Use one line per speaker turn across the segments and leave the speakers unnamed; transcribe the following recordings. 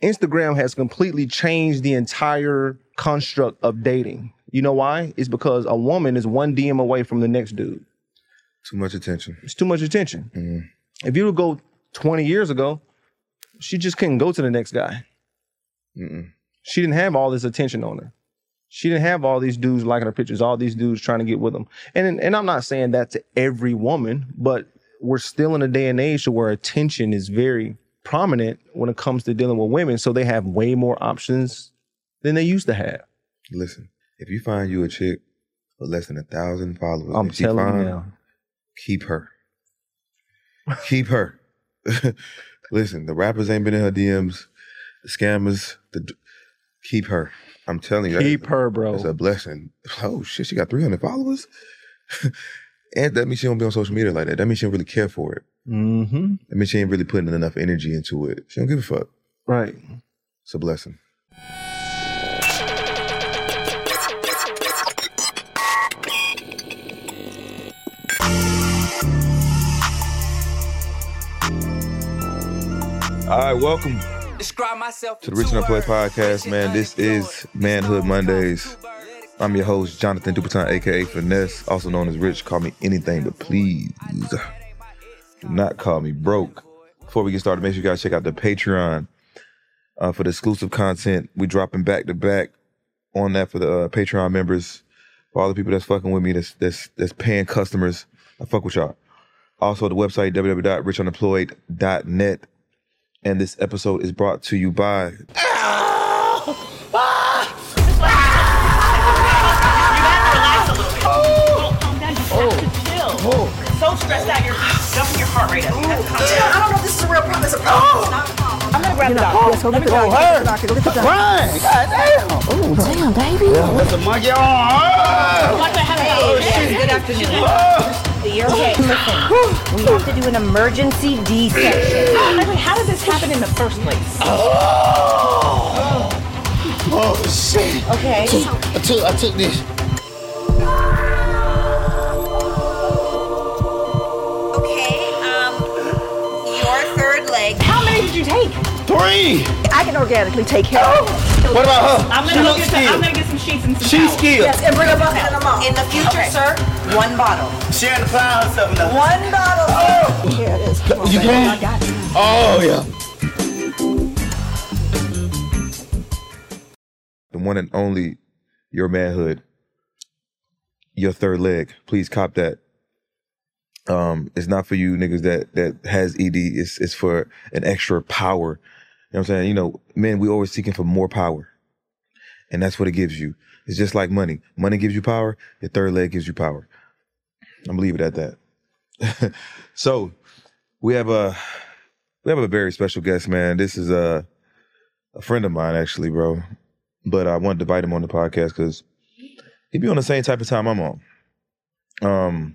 Instagram has completely changed the entire construct of dating. You know why? It's because a woman is one DM away from the next dude.
Too much attention.
It's too much attention.
Mm-hmm.
If you would go 20 years ago, she just couldn't go to the next guy.
Mm-mm.
She didn't have all this attention on her. She didn't have all these dudes liking her pictures, all these dudes trying to get with them. And I'm not saying that to every woman, but we're still in a day and age where attention is very prominent when it comes to dealing with women. So they have way more options than they used to have.
Listen, if you find you a chick with less than 1,000 followers,
I'm telling you now.
Keep her. Keep her. Listen, the rappers ain't been in her DMs. The scammers, keep her. I'm telling you.
Keep her, bro.
It's a blessing. Oh, shit, she got 300 followers? And that means she don't be on social media like that. That means she don't really care for it.
Mm-hmm.
That means she ain't really putting enough energy into it. She don't give a fuck.
Right.
It's a blessing. All right, welcome to the Rich Enough Play podcast, man. This is Manhood Mondays. I'm your host, Jonathan Duperton, a.k.a. Finesse, also known as Rich. Call me anything, but please do not call me broke. Before we get started, make sure you guys check out the Patreon for the exclusive content. We dropping back to back on that for the Patreon members. For all the people that's fucking with me, that's paying customers, I fuck with y'all. Also, the website, www.richunemployed.net. And this episode is brought to you by...
So stressed out, you're jumping your heart rate up. You have to calm down.
I don't know if this is a real problem. It's a problem. It's not a problem.
I'm gonna grab the doctor.
Yes, go get the doctor. Go get the doctor.
Right, goddamn.
Oh, damn, baby.
Yeah, that's a monkey on.
What the hell? Good afternoon. You're okay. Listen, we have to do an emergency D-section. How did this happen in the first place?
Oh, shit.
Okay.
I took this.
How many did you take?
3.
I can organically take care of it.
What about her?
I'm gonna get some sheets and some
She's
towels.
skilled.
Yes, and bring a bucket and a mop.
In the future, sir, one bottle.
She had to find herself now.
One bottle.
Oh.
Here it is. Come on,
You
baby.
can?
I got you.
Oh, yeah.
The one and only Your Manhood, Your Third Leg. Please cop that. It's not for you niggas that has ED. It's for an extra power. You know what I'm saying? You know, men, we always seeking for more power. And that's what it gives you. It's just like money. Money gives you power. Your third leg gives you power. I'm gonna leave it at that. So we have a very special guest, man. This is a friend of mine, actually, bro. But I wanted to invite him on the podcast because he be on the same type of time I'm on.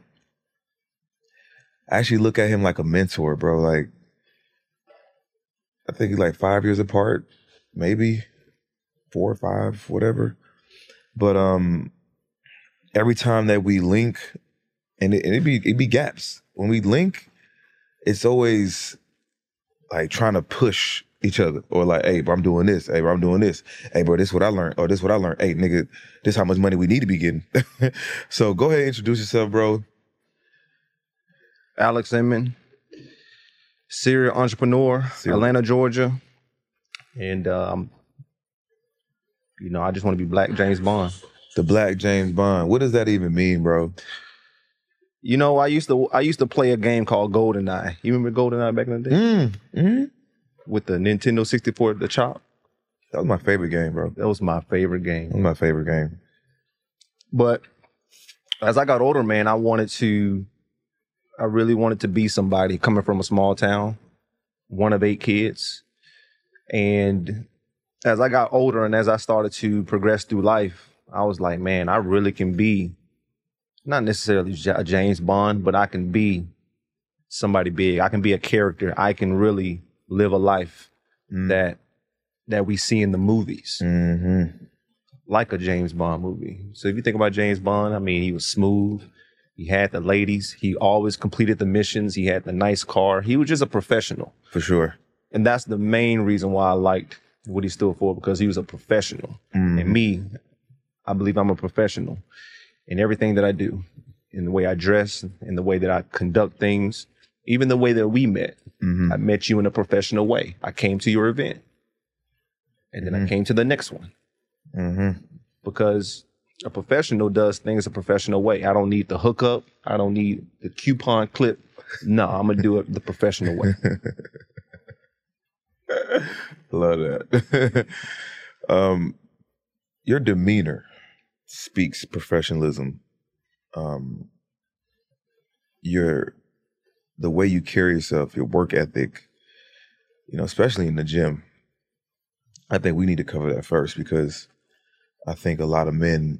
I actually look at him like a mentor, bro. Like, I think he's like 5 years apart, maybe 4 or 5, whatever. But every time that we link, and it be gaps. When we link, it's always like trying to push each other, or like, hey, bro, I'm doing this. Hey, bro, I'm doing this. Hey, bro, this is what I learned. Or this is what I learned. Hey, nigga, this is how much money we need to be getting. So go ahead and introduce yourself, bro.
Alex Inman, serial entrepreneur, Atlanta, Georgia. And, I just want to be Black James Bond.
The Black James Bond. What does that even mean, bro?
You know, I used to play a game called GoldenEye. You remember GoldenEye back in the day?
Mm-hmm.
With the Nintendo 64, the chop.
That was my favorite game, bro.
That was my favorite game.
That was my favorite game.
But as I got older, man, I really wanted to be somebody coming from a small town, one of 8 kids. And as I got older and as I started to progress through life, I was like, man, I really can be not necessarily a James Bond, but I can be somebody big. I can be a character. I can really live a life that we see in the movies, like a James Bond movie. So if you think about James Bond, I mean, he was smooth. He had the ladies. He always completed the missions. He had the nice car. He was just a professional.
For sure.
And that's the main reason why I liked what he stood for because he was a professional. And me, I believe I'm a professional in everything that I do, in the way I dress, in the way that I conduct things, even the way that we met. I met you in a professional way. I came to your event. And then I came to the next one. Because a professional does things a professional way. I don't need the hookup. I don't need the coupon clip. No, I'm going to do it the professional way.
Love that. Your demeanor speaks professionalism. The way you carry yourself, your work ethic, especially in the gym. I think we need to cover that first because I think a lot of men,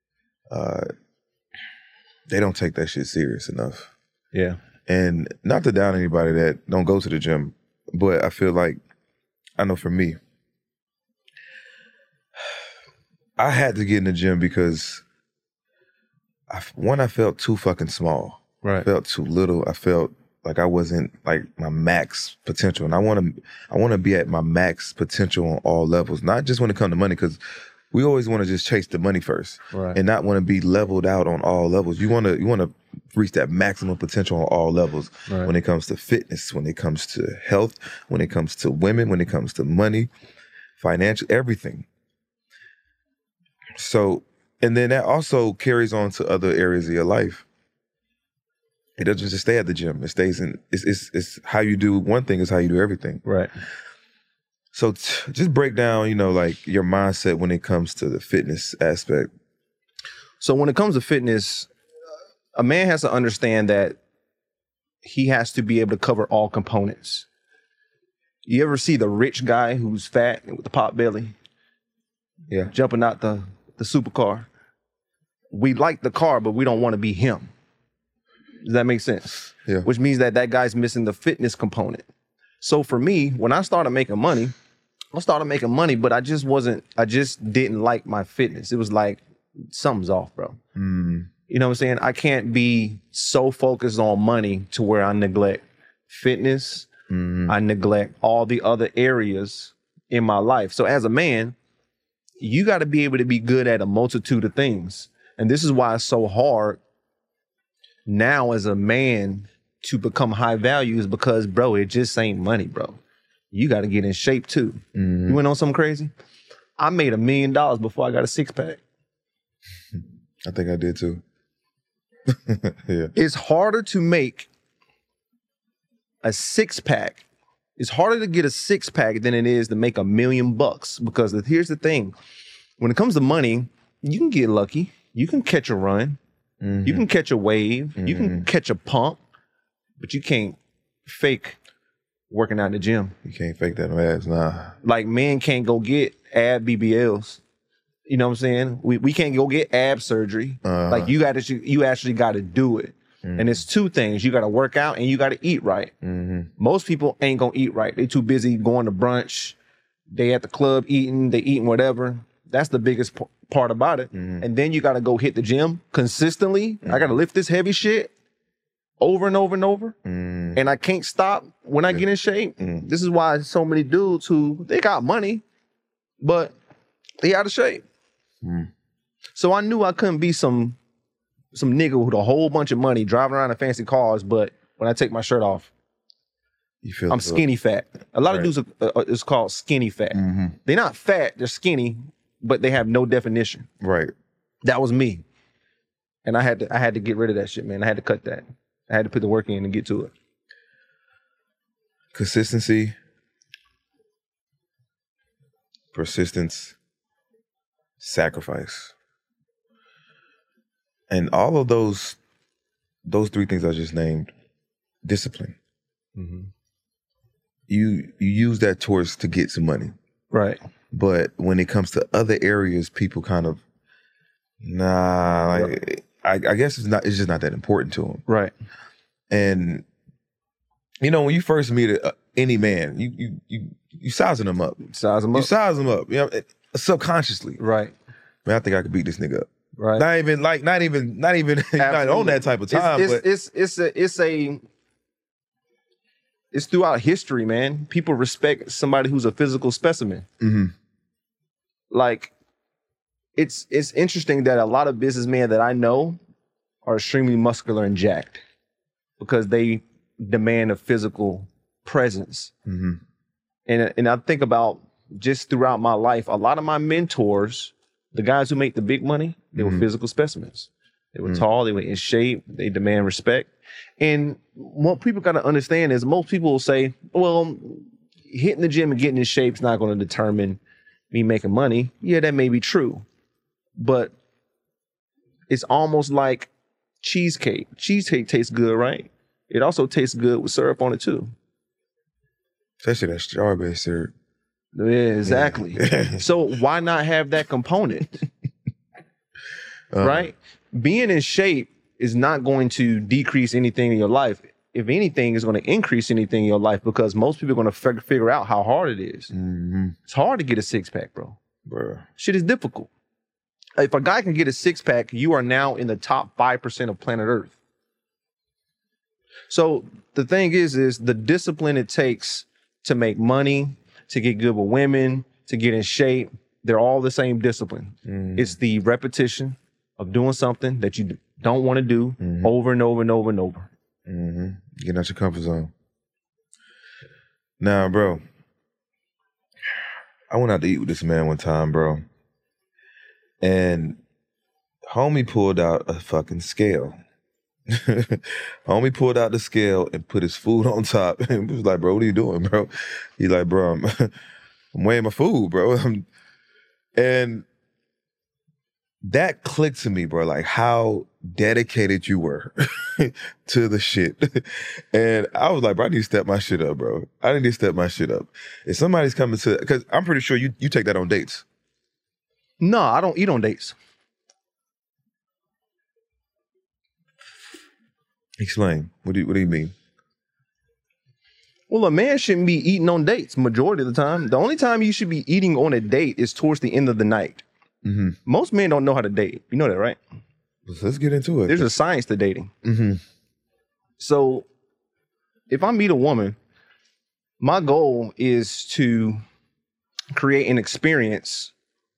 they don't take that shit serious enough.
Yeah.
And not to down anybody that don't go to the gym, but I feel like, I know for me, I had to get in the gym because I felt too fucking small.
Right.
I felt too little. I felt like I wasn't like my max potential. And I want to be at my max potential on all levels, not just when it comes to money, because we always want to just chase the money first and not want to be leveled out on all levels. You want to reach that maximum potential on all levels when it comes to fitness, when it comes to health, when it comes to women, when it comes to money, financial, everything. So, and then that also carries on to other areas of your life. It doesn't just stay at the gym. It stays in, it's how you do one thing is how you do everything.
Right.
So just break down, like your mindset when it comes to the fitness aspect.
So when it comes to fitness, a man has to understand that he has to be able to cover all components. You ever see the rich guy who's fat with the pot belly?
Yeah.
Jumping out the supercar. We like the car, but we don't want to be him. Does that make sense?
Yeah.
Which means that guy's missing the fitness component. So for me, when I started making money, but I just didn't like my fitness. It was like, something's off, bro. You know what I'm saying? I can't be so focused on money to where I neglect fitness. I neglect all the other areas in my life. So as a man, you got to be able to be good at a multitude of things. And this is why it's so hard now as a man to become high value is because, bro, it just ain't money, bro. You got to get in shape too. You went on something crazy? I made $1 million before I got a six-pack.
I think I did too. Yeah.
It's harder to make a six-pack. It's harder to get a six-pack than it is to make $1 million because here's the thing. When it comes to money, you can get lucky. You can catch a run. You can catch a wave. You can catch a pump. But you can't fake working out in the gym.
You can't fake that ass, nah.
Like men can't go get ab BBLs. You know what I'm saying? We can't go get ab surgery. Like you actually got to do it. And it's two things. You got to work out and you got to eat right. Most people ain't going to eat right. They too busy going to brunch. They at the club eating. They eating whatever. That's the biggest part about it. And then you got to go hit the gym consistently. I got to lift this heavy shit over and over and over. And I can't stop when I get in shape. This is why so many dudes they got money, but they out of shape. So I knew I couldn't be some nigga with a whole bunch of money driving around in fancy cars, but when I take my shirt off, I'm skinny fat. A lot of dudes it's called skinny fat. They're not fat, they're skinny, but they have no definition.
Right.
That was me. And I had to get rid of that shit, man. I had to cut that. I had to put the work in and get to it.
Consistency, persistence, sacrifice. And all of those three things I just named, discipline. You use that to get some money.
Right.
But when it comes to other areas, people kind of, I guess it's just not that important to them.
Right.
And when you first meet any man, you sizing them up.
Size them up.
You size them up, subconsciously.
Right.
Man, I think I could beat this nigga up.
Right.
Not even not on that type of time.
It's it's throughout history, man. People respect somebody who's a physical specimen.
Mm-hmm.
Like, it's interesting that a lot of businessmen that I know are extremely muscular and jacked because they demand a physical presence.
Mm-hmm.
And I think about just throughout my life, a lot of my mentors, the guys who make the big money, they were physical specimens. They were tall, they were in shape, they demand respect. And what people got to understand is most people will say, well, hitting the gym and getting in shape is not going to determine me making money. Yeah, that may be true. But it's almost like cheesecake. Cheesecake tastes good, right? It also tastes good with syrup on it too.
Especially that strawberry syrup.
Yeah, exactly.
Yeah.
So why not have that component? Right? Being in shape is not going to decrease anything in your life. If anything, it's going to increase anything in your life because most people are going to figure out how hard it is.
Mm-hmm.
It's hard to get a six-pack, bro.
Bro.
Shit is difficult. If a guy can get a six-pack, you are now in the top 5% of planet Earth. So the thing is the discipline it takes to make money, to get good with women, to get in shape, they're all the same discipline. It's the repetition of doing something that you don't want to do over and over and over and over.
Mm-hmm. Getting out your comfort zone. Now, bro, I went out to eat with this man one time, bro. And homie pulled out a fucking scale. Homie pulled out the scale and put his food on top. And was like, bro, what are you doing, bro? He's like, bro, I'm weighing my food, bro. And that clicked to me, bro, like how dedicated you were to the shit. And I was like, bro, I need to step my shit up, bro. I need to step my shit up. If somebody's coming to, because I'm pretty sure you take that on dates.
No, I don't eat on dates.
Explain. What do you mean?
Well, a man shouldn't be eating on dates majority of the time. The only time you should be eating on a date is towards the end of the night.
Mm-hmm.
Most men don't know how to date. You know that, right?
Let's get into it.
There's a science to dating.
Mm-hmm.
So if I meet a woman, my goal is to create an experience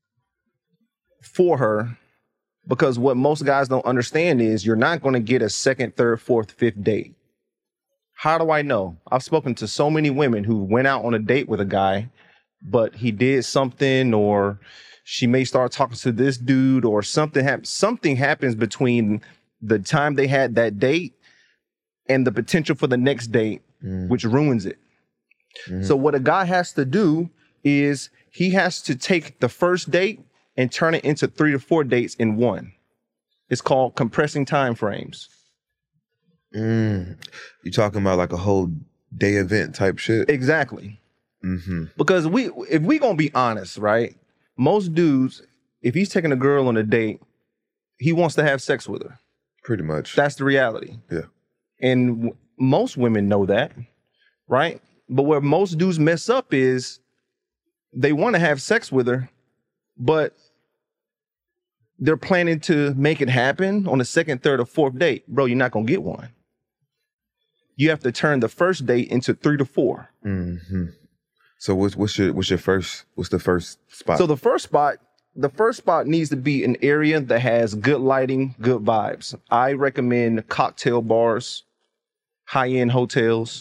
for her, because what most guys don't understand is you're not going to get a second, third, fourth, fifth date. How do I know? I've spoken to so many women who went out on a date with a guy, but he did something, or she may start talking to this dude, or something happens between the time they had that date and the potential for the next date, which ruins it. So what a guy has to do is he has to take the first date and turn it into 3 to 4 dates in one. It's called compressing time frames.
You talking about like a whole day event type shit?
Exactly.
Mm-hmm.
Because if we gonna be honest, right? Most dudes, if he's taking a girl on a date, he wants to have sex with her.
Pretty much.
That's the reality.
Yeah.
And most women know that, right? But where most dudes mess up is they want to have sex with her, but they're planning to make it happen on the second, third, or fourth date. Bro, you're not going to get one. You have to turn the first date into 3 to 4.
Mm-hmm. So what's the first spot?
So the first spot needs to be an area that has good lighting, good vibes. I recommend cocktail bars, high-end hotels,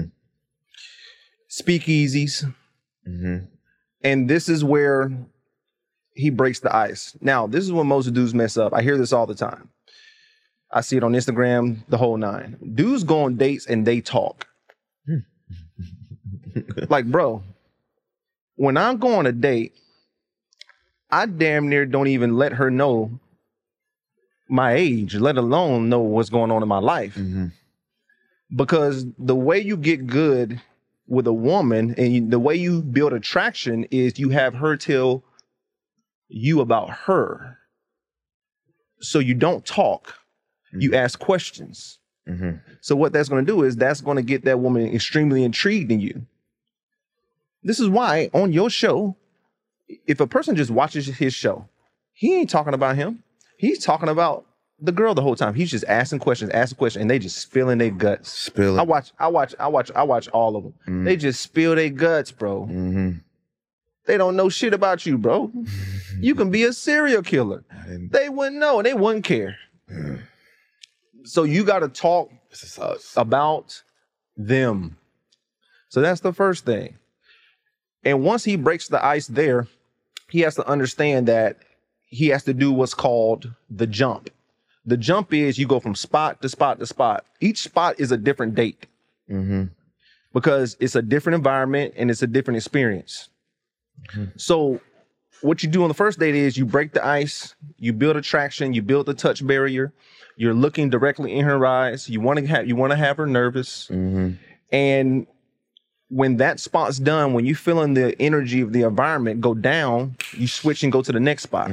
speakeasies.
Mm-hmm.
And this is where he breaks the ice. Now, this is when most dudes mess up. I hear this all the time. I see it on Instagram, the whole nine. Dudes go on dates and they talk. Like, bro, when I go on a date, I damn near don't even let her know my age, let alone know what's going on in my life.
Mm-hmm.
Because the way you get good with a woman and the way you build attraction is you have her tell you about her. So you don't talk, you ask questions.
Mm-hmm.
So what that's going to do is that's going to get that woman extremely intrigued in you. This is why on your show, if a person just watches his show, he ain't talking about him. He's talking about the girl the whole time. He's just asking questions, and they just spilling their guts.
Spill it.
I watch all of them. They just spill their guts, bro. They don't know shit about you, bro. You can be a serial killer. They wouldn't know. They wouldn't care. So you got to talk about them. So that's the first thing. And once he breaks the ice there, he has to understand that he has to do what's called the jump. The jump is you go from spot to spot to spot. Each spot is a different date because it's a different environment and it's a different experience. So what you do on the first date is you break the ice, you build attraction, you build the touch barrier. You're looking directly in her eyes. You want to have her nervous. And when that spot's done, when you feeling the energy of the environment go down, you switch and go to the next spot.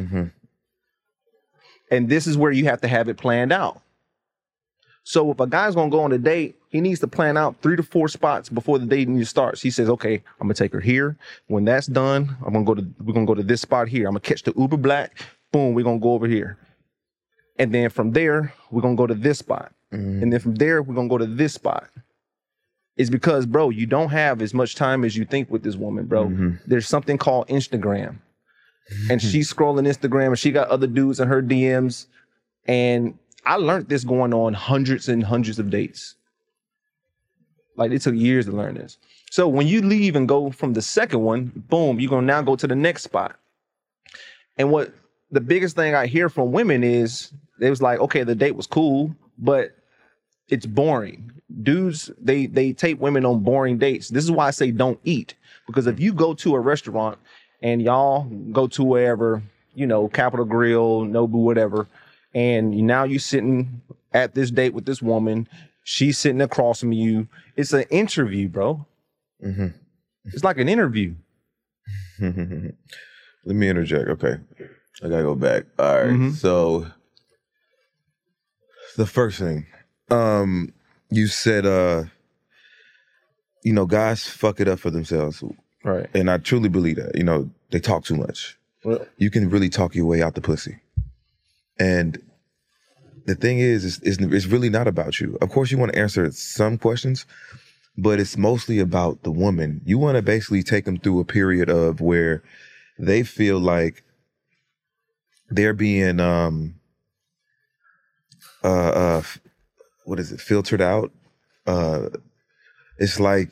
And this is where you have to have it planned out. So if a guy's gonna go on a date, he needs to plan out 3 to 4 spots before the date even starts. He says, okay, I'm gonna take her here. When that's done, we're gonna go to this spot here. I'm gonna catch the Uber Black. Boom, we're gonna go over here. And then from there, we're gonna go to this spot. And then from there, we're gonna go to this spot. It's because, bro, you don't have as much time as you think with this woman, bro. There's something called Instagram. And she's scrolling Instagram and she got other dudes in her DMs. And I learned this going on hundreds and hundreds of dates. Like, it took years to learn this. So when you leave and go from the second one, boom, you're gonna now go to the next spot. And what the biggest thing I hear from women is, they was like, okay, the date was cool, but it's boring. Dudes, they take women on boring dates. This is why I say don't eat. Because if you go to a restaurant and y'all go to wherever, you know, Capitol Grill, Nobu, whatever, and now you sitting at this date with this woman, she's sitting across from you. It's an interview, bro. It's like an interview.
Let me interject. Okay. I gotta go back. All right. So the first thing, you said, you know, guys fuck it up for themselves.
Right.
And I truly believe that. You know, they talk too much. You can really talk your way out the pussy. And the thing is, it's really not about you. Of course, you want to answer some questions, but it's mostly about the woman. You want to basically take them through a period of where they feel like they're being, what is it? Filtered out. It's like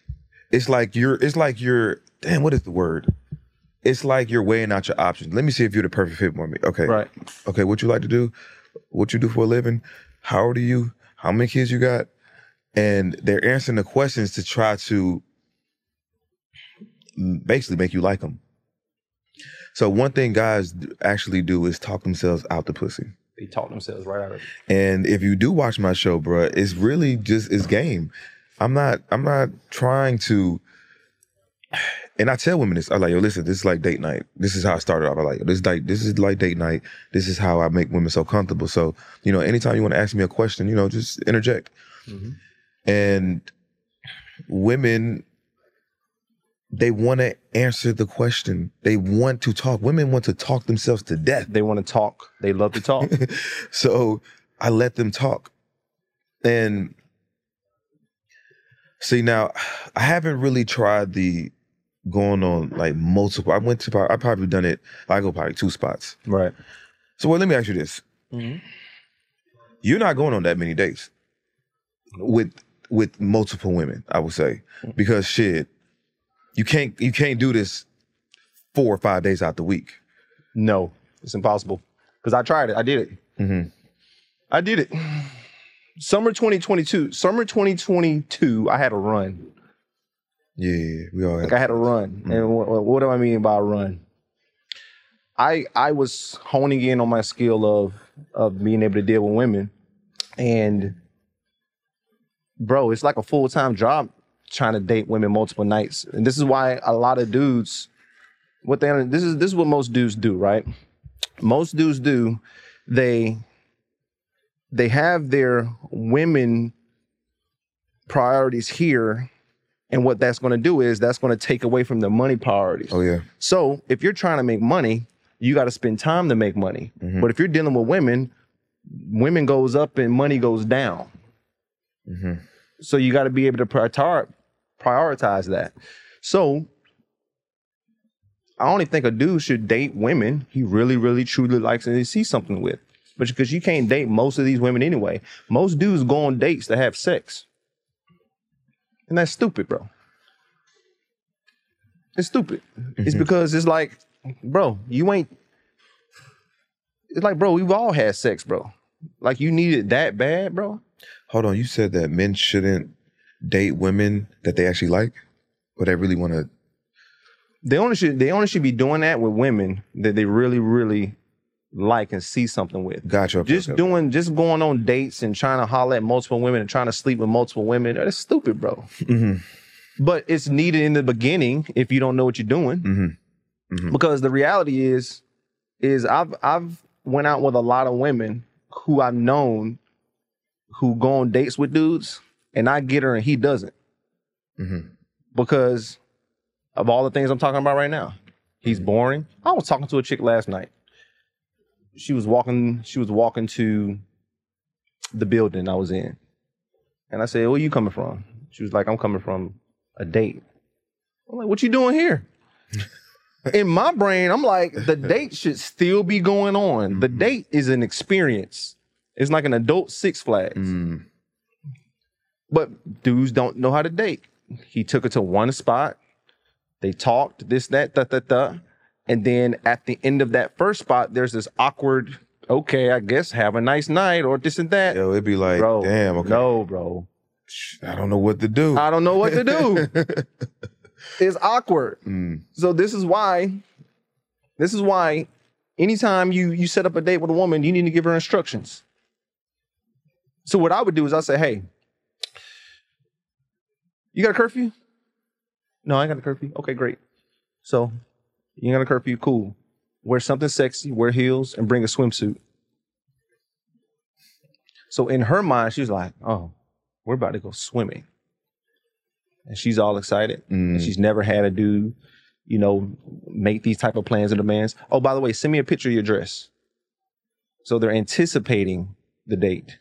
you're, damn, what is the word? It's like you're weighing out your options. Let me see if you're the perfect fit for me. Okay.
Right.
Okay. What you like to do? What you do for a living? How old are you? How many kids you got? And they're answering the questions to try to basically make you like them. So one thing guys actually do is talk themselves out the pussy.
They talk themselves right out of it.
And if you do watch my show, bruh, it's really just, it's game. I'm not trying to, and I tell women this, I'm like, yo, listen, this is like date night. This is how I started off. I'm like, this is like date night. This is how I make women so comfortable. So, you know, anytime you want to ask me a question, you know, just interject. And women, they want to answer the question. They want to talk. Women want to talk themselves to death.
They want to talk. They love to talk.
So I let them talk. And see, now I haven't really tried the going on like multiple. I probably done it. I go probably 2 spots.
Right.
So well, let me ask you this. You're not going on that many dates with multiple women, I would say, because shit, you can't do this 4 or 5 days out the week.
No, it's impossible. Because I tried it. I did it. I did it. Summer 2022, I had a run.
Yeah, we all
I had a run. And what do I mean by a run? I was honing in on my skill of being able to deal with women. And bro, it's like a full-time job trying to date women multiple nights. And this is why a lot of dudes, this is what most dudes do, right? Most dudes do, they have their women priorities here, and what that's going to do is that's going to take away from the money priorities.
Oh yeah.
So if you're trying to make money, you got to spend time to make money. But if you're dealing with women, women goes up and money goes down. So you got to be able to prioritize that. So I only think a dude should date women he really, really, truly likes and he sees something with. But because you can't date most of these women anyway. Most dudes go on dates to have sex. And that's stupid, bro. It's stupid. It's because it's like, bro, it's like, bro, we've all had sex, bro. Like, you need it that bad, bro?
Hold on, you said that men shouldn't date women that they actually like? Or they really want to...
They only should be doing that with women that they really, really like and see something with.
Gotcha. Okay,
Just going on dates and trying to holler at multiple women and trying to sleep with multiple women. That's stupid, bro. But it's needed in the beginning if you don't know what you're doing. Because the reality is I've went out with a lot of women who I've known who go on dates with dudes, and I get her and he doesn't. Because of all the things I'm talking about right now. He's boring. I was talking to a chick last night. She was walking to the building I was in. And I said, where you coming from? She was like, I'm coming from a date. I'm like, what you doing here? In my brain, I'm like, the date should still be going on. The date is an experience. It's like an adult Six Flags. But dudes don't know how to date. He took her to one spot. They talked, this, that, and then at the end of that first spot, there's this awkward, okay, I guess have a nice night or this and that.
Yo, it'd be like,
bro,
damn, okay.
No, bro.
I don't know what to do.
I don't know what to do. It's awkward. So this is why anytime you set up a date with a woman, you need to give her instructions. So what I would do is I say, hey, you got a curfew? No, I ain't got a curfew. Okay, great. So you got a curfew, cool. Wear something sexy, wear heels, and bring a swimsuit. So in her mind, she's like, oh, we're about to go swimming. And she's all excited. And she's never had a dude, make these type of plans and demands. Oh, by the way, send me a picture of your dress. So they're anticipating the date.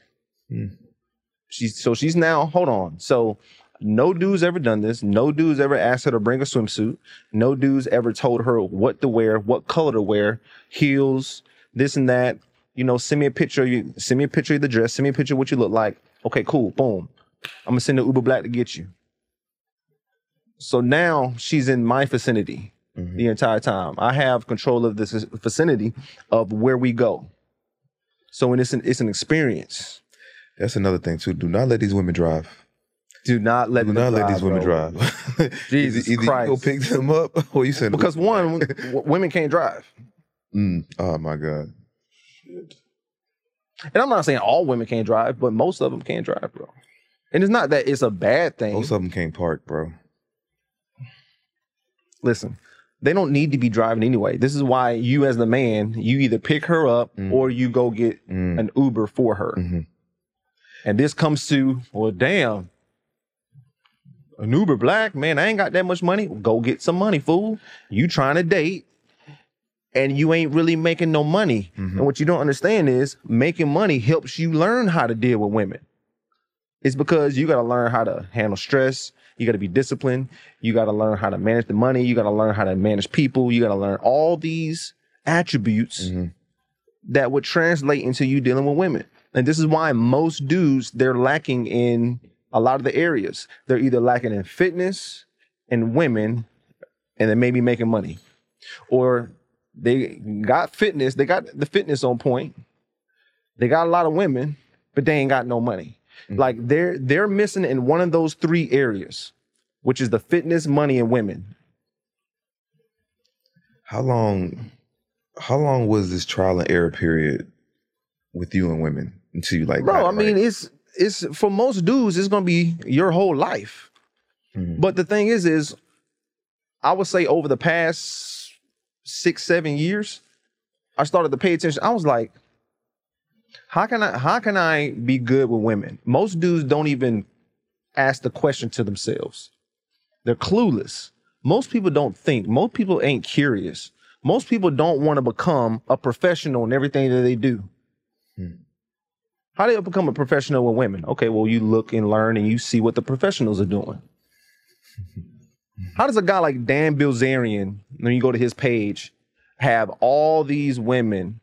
She's now, hold on. So no dude's ever done this. No dude's ever asked her to bring a swimsuit. No dude's ever told her what to wear, what color to wear, heels, this and that. Send me a picture of you. Send me a picture of the dress. Send me a picture of what you look like. Okay, cool. Boom. I'm gonna send the Uber Black to get you. So now she's in my vicinity the entire time. I have control of this vicinity of where we go. So it's an experience.
That's another thing too. Do not let these women drive.
Do not let
these women drive.
Jesus
either
Christ.
You go pick them up or you send them.
Because one, women can't drive.
Oh my God.
Shit. And I'm not saying all women can't drive, but most of them can't drive, bro. And it's not that it's a bad thing.
Most of them can't park, bro.
Listen, they don't need to be driving anyway. This is why you as the man, you either pick her up or you go get an Uber for her. And this comes to, well, damn, an Uber Black, man, I ain't got that much money. Go get some money, fool. You trying to date and you ain't really making no money. And what you don't understand is making money helps you learn how to deal with women. It's because you got to learn how to handle stress. You got to be disciplined. You got to learn how to manage the money. You got to learn how to manage people. You got to learn all these attributes that would translate into you dealing with women. And this is why most dudes, they're lacking in a lot of the areas. They're either lacking in fitness and women, and then maybe making money. Or they got fitness. They got the fitness on point. They got a lot of women, but they ain't got no money. Like they're missing in one of those three areas, which is the fitness, money, and women.
How long was this trial and error period with you and women until you like?
Bro, I mean, it's for most dudes, it's gonna be your whole life. But the thing is I would say over the past 6-7 years, I started to pay attention. I was like, how can I be good with women? Most dudes don't even ask the question to themselves. They're clueless. Most people don't think. Most people ain't curious. Most people don't want to become a professional in everything that they do. How do you become a professional with women? Okay, well, you look and learn and you see what the professionals are doing. How does a guy like Dan Bilzerian, when you go to his page, have all these women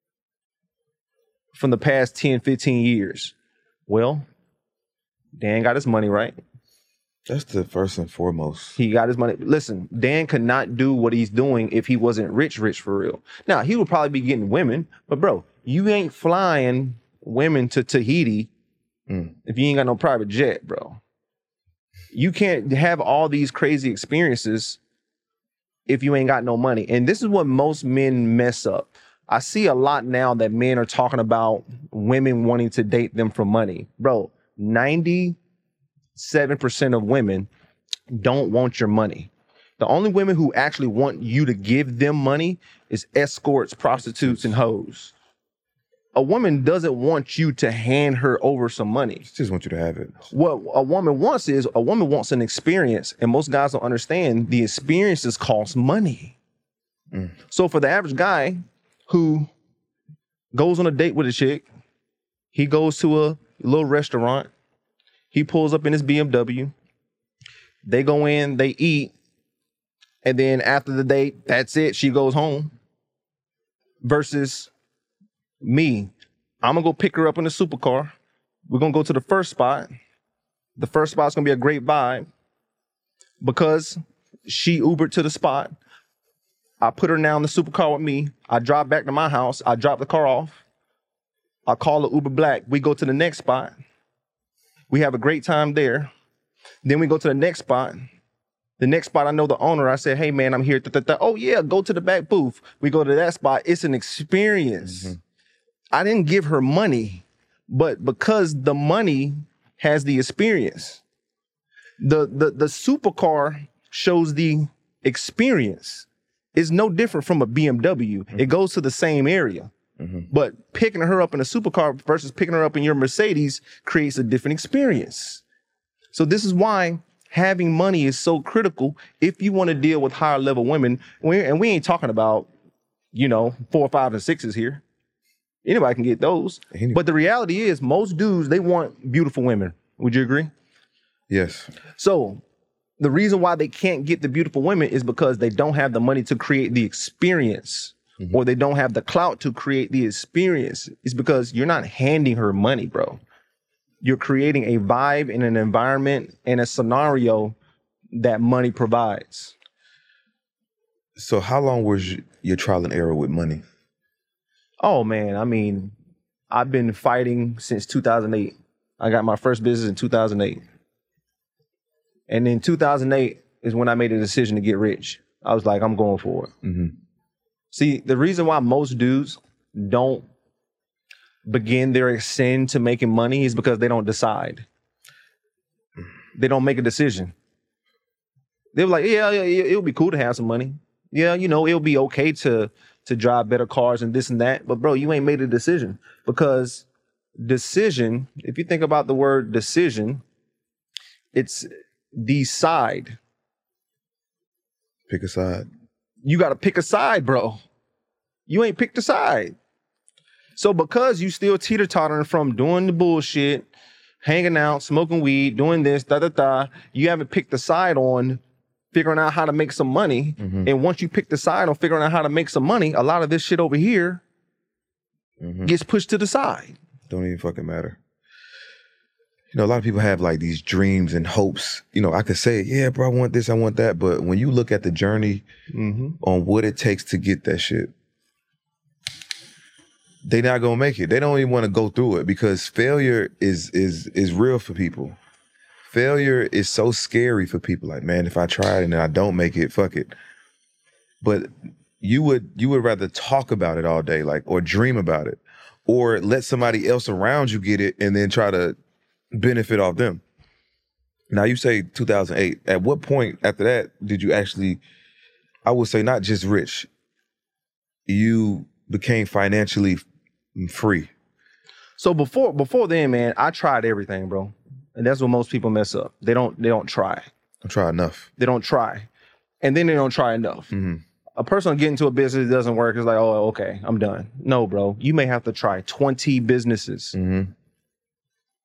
from the past 10, 15 years? Well, Dan got his money right.
That's the first and foremost.
He got his money. Listen, Dan could not do what he's doing if he wasn't rich for real. Now, he would probably be getting women, but bro, you ain't flying women to Tahiti if you ain't got no private jet, bro. You can't have all these crazy experiences if you ain't got no money. And this is what most men mess up. I see a lot now that men are talking about women wanting to date them for money. Bro, 97% of women don't want your money. The only women who actually want you to give them money is escorts, prostitutes, and hoes. A woman doesn't want you to hand her over some money.
She just wants you to have it.
What a woman wants is a woman wants an experience, and most guys don't understand the experiences cost money. So for the average guy who goes on a date with a chick, he goes to a little restaurant, he pulls up in his BMW, they go in, they eat, and then after the date, that's it, she goes home. Versus me, I'm gonna go pick her up in a supercar. We're gonna go to the first spot. The first spot's gonna be a great vibe because she Ubered to the spot. I put her now in the supercar with me. I drive back to my house. I drop the car off. I call the Uber Black. We go to the next spot. We have a great time there. Then we go to the next spot. The next spot, I know the owner. I said, hey, man, I'm here. Oh, yeah, go to the back booth. We go to that spot. It's an experience. I didn't give her money, but because the money has the experience. The supercar shows the experience. It's no different from a BMW. It goes to the same area. But picking her up in a supercar versus picking her up in your Mercedes creates a different experience. So this is why having money is so critical if you want to deal with higher level women. And we ain't talking about, 4, 5, and 6s here. Anybody can get those. But the reality is most dudes, they want beautiful women. Would you agree?
Yes.
So the reason why they can't get the beautiful women is because they don't have the money to create the experience. Or they don't have the clout to create the experience. It's because you're not handing her money, bro. You're creating a vibe and an environment and a scenario that money provides.
So how long was your trial and error with money?
Oh, man. I mean, I've been fighting since 2008. I got my first business in 2008. And in 2008 is when I made a decision to get rich. I was like, I'm going for it. See, the reason why most dudes don't begin their ascent to making money is because they don't decide. They don't make a decision. They're like, yeah, it'll be cool to have some money. Yeah, it'll be okay to drive better cars and this and that. But bro, you ain't made a decision. Because decision, if you think about the word decision, it's decide.
Pick a side.
You got to pick a side, bro. You ain't picked a side. So because you still teeter-tottering from doing the bullshit, hanging out, smoking weed, doing this, you haven't picked a side on figuring out how to make some money. And once you pick the side on figuring out how to make some money, a lot of this shit over here gets pushed to the side.
Don't even fucking matter. A lot of people have like these dreams and hopes. I could say, yeah, bro, I want this, I want that. But when you look at the journey on what it takes to get that shit, they not gonna make it. They don't even want to go through it because failure is real for people. Failure is so scary for people. Like, man, if I try it and I don't make it, fuck it. But you would rather talk about it all day, like, or dream about it, or let somebody else around you get it and then try to benefit off them. Now you say 2008. At what point after that did you actually, I would say not just rich, you became financially free?
So before then, man, I tried everything, bro. And that's what most people mess up. They don't try.
Don't try enough.
They don't try. And then they don't try enough. A person get into a business that doesn't work is like, oh, okay, I'm done. No, bro. You may have to try 20 businesses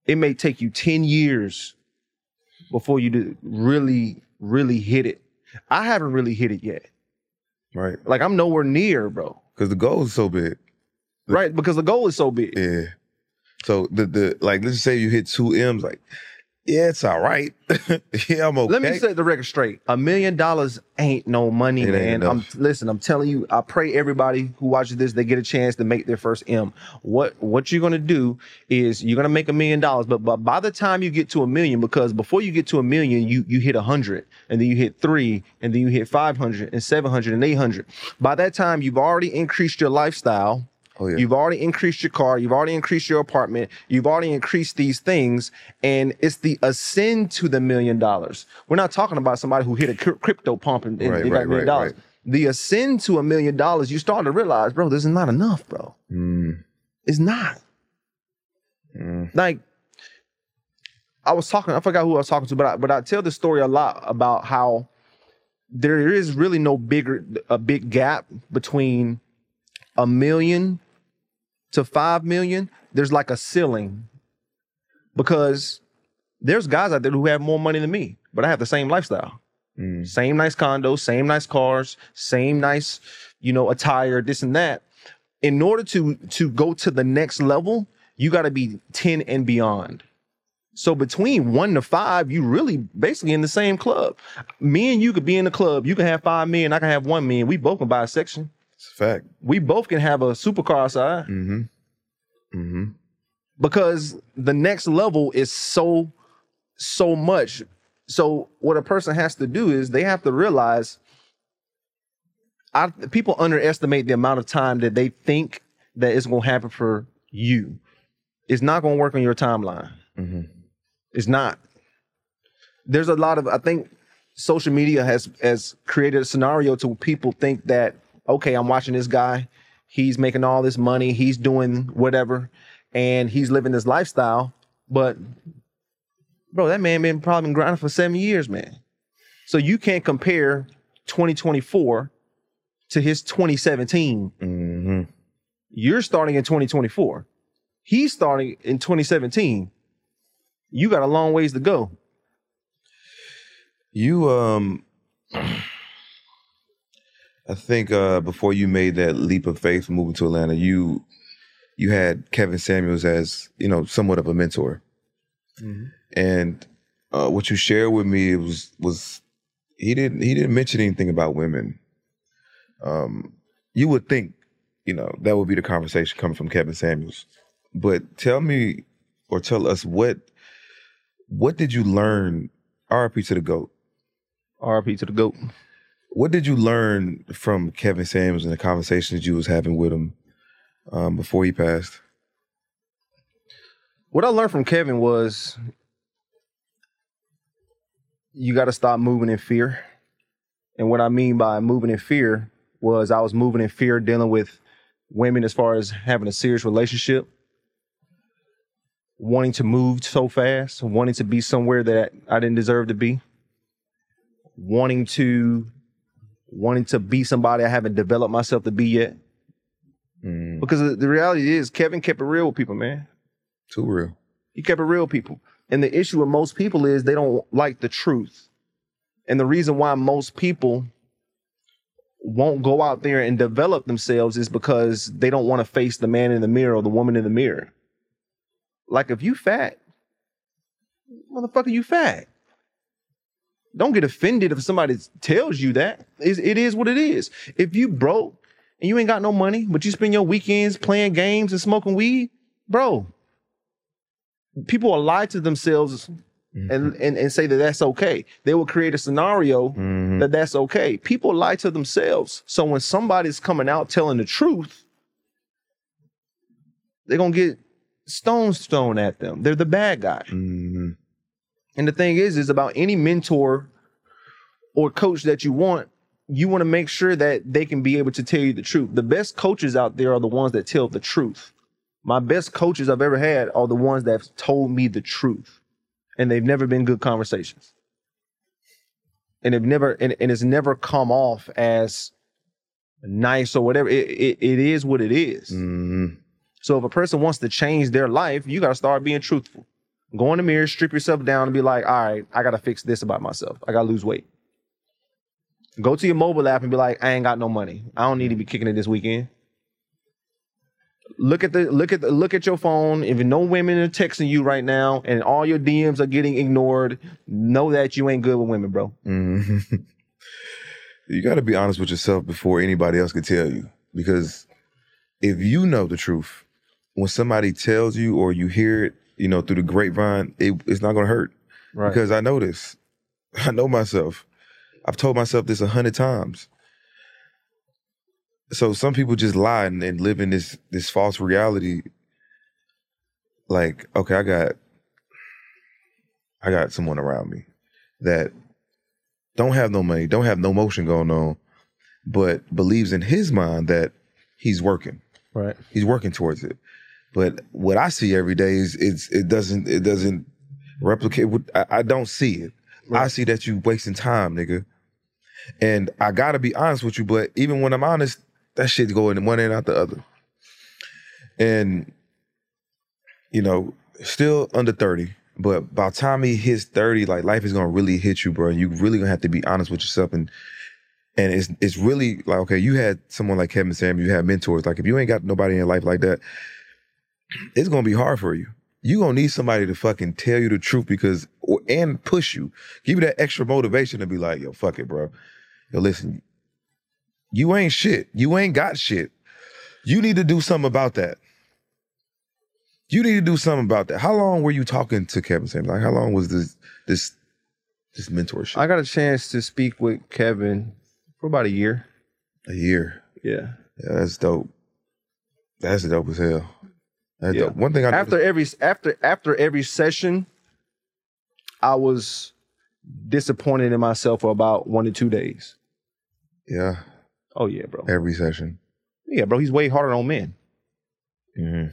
it may take you 10 years before you really, really hit it. I haven't really hit it yet.
Right.
Like, I'm nowhere near, bro.
Because the goal is so big.
Right, because the goal is so big.
Yeah. So the like, let's just say you hit 2 M's, like, yeah, it's all right. Yeah, I'm okay.
Let me set the record straight. $1 million ain't no money,
It
man.
ain't enough.
I'm telling you, I pray everybody who watches this, they get a chance to make their first M. What you're gonna do is you're gonna make $1 million, but by the time you get to $1 million, because before you get to $1 million, you hit 100, and then you hit 3, and then you hit 500 and 700 and 800. By that time, you've already increased your lifestyle.
Oh, yeah.
You've already increased your car. You've already increased your apartment. You've already increased these things. And it's the ascend to the $1 million. We're not talking about somebody who hit a crypto pump and got $1 million.
Right.
The ascend to $1 million, you start to realize, bro, this is not enough, bro. It's not. Like, I forgot who I was talking to, but I tell this story a lot about how there is really a big gap between $1 million to $5 million. There's like a ceiling, because there's guys out there who have more money than me, but I have the same lifestyle. Same nice condos, same nice cars, same nice, attire, this and that. In order to go to the next level, you got to be 10 and beyond. So between 1 to 5, you really basically in the same club. Me and you could be in the club. You can have 5 million, I can have 1 million. We both can buy a section.
It's a fact.
We both can have a supercar outside. Because the next level is so much. So what a person has to do is they have to realize, people underestimate the amount of time that they think that it's going to happen for you. It's not going to work on your timeline. It's not. There's a lot of, I think social media has created a scenario to people think that, okay, I'm watching this guy. He's making all this money. He's doing whatever. And he's living this lifestyle. But, bro, that man probably been grinding for 7 years, man. So you can't compare 2024 to his 2017. You're starting in 2024. He's starting in 2017. You got a long ways to go.
You, I think before you made that leap of faith moving to Atlanta, you had Kevin Samuels as, somewhat of a mentor. And what you shared with me was he didn't mention anything about women. You would think, that would be the conversation coming from Kevin Samuels. But tell me, or tell us, what did you learn? RIP to the GOAT.
RIP to the GOAT.
What did you learn from Kevin Samuels and the conversations you was having with him before he passed?
What I learned from Kevin was you got to stop moving in fear. And what I mean by moving in fear was I was moving in fear dealing with women as far as having a serious relationship, wanting to move so fast, wanting to be somewhere that I didn't deserve to be, wanting to be somebody I haven't developed myself to be yet. Because the reality is Kevin kept it real with people, man.
Too real.
He kept it real with people. And the issue with most people is they don't like the truth. And the reason why most people won't go out there and develop themselves is because they don't want to face the man in the mirror or the woman in the mirror. Like, if you fat, motherfucker, you fat. Don't get offended if somebody tells you that. It is what it is. If you broke and you ain't got no money, but you spend your weekends playing games and smoking weed, bro, people will lie to themselves and say that that's okay. They will create a scenario that that's okay. People lie to themselves. So when somebody's coming out telling the truth, they're going to get stones thrown at them. They're the bad guy. And the thing is about any mentor or coach that you want to make sure that they can be able to tell you the truth. The best coaches out there are the ones that tell the truth. My best coaches I've ever had are the ones that have told me the truth. And they've never been good conversations. And it's never come off as nice or whatever. It is what it is. So if a person wants to change their life, you got to start being truthful. Go in the mirror, strip yourself down, and be like, all right, I gotta fix this about myself. I gotta lose weight. Go to your mobile app and be like, I ain't got no money. I don't need to be kicking it this weekend. Look at your phone. If no women are texting you right now and all your DMs are getting ignored, know that you ain't good with women, bro.
Mm-hmm. You got to be honest with yourself before anybody else can tell you. Because if you know the truth, when somebody tells you or you hear it, you know, through the grapevine, it's not going to hurt.
Right.
Because I know this. I know myself. I've told myself this 100 times. So some people just lie and live in this false reality. Like, okay, I got someone around me that don't have no money, don't have no motion going on, but believes in his mind that he's working.
Right.
He's working towards it. But what I see every day is it doesn't replicate what I don't see it. Right. I see that you wasting time, nigga. And I gotta be honest with you, but even when I'm honest, that shit's going one end out the other. And, you know, still under 30, but by the time he hits 30, like life is gonna really hit you, bro. And you really gonna have to be honest with yourself. And it's really like, okay, you had someone like Kevin Samuels, you had mentors. Like if you ain't got nobody in your life like that, it's gonna be hard for you. You gonna need somebody to fucking tell you the truth and push you. Give you that extra motivation to be like, yo, fuck it, bro. Yo, listen, you ain't shit. You ain't got shit. You need to do something about that. You need to do something about that. How long were you talking to Kevin Samuels? Like, how long was this mentorship?
I got a chance to speak with Kevin for about a year.
A year?
Yeah.
Yeah, that's dope. That's dope as hell. That's
Yeah.
dope. One thing
after every session, I was disappointed in myself for about 1 to 2 days.
Yeah.
Oh yeah, bro.
Every session.
Yeah, bro. He's way harder on men.
Mm-hmm.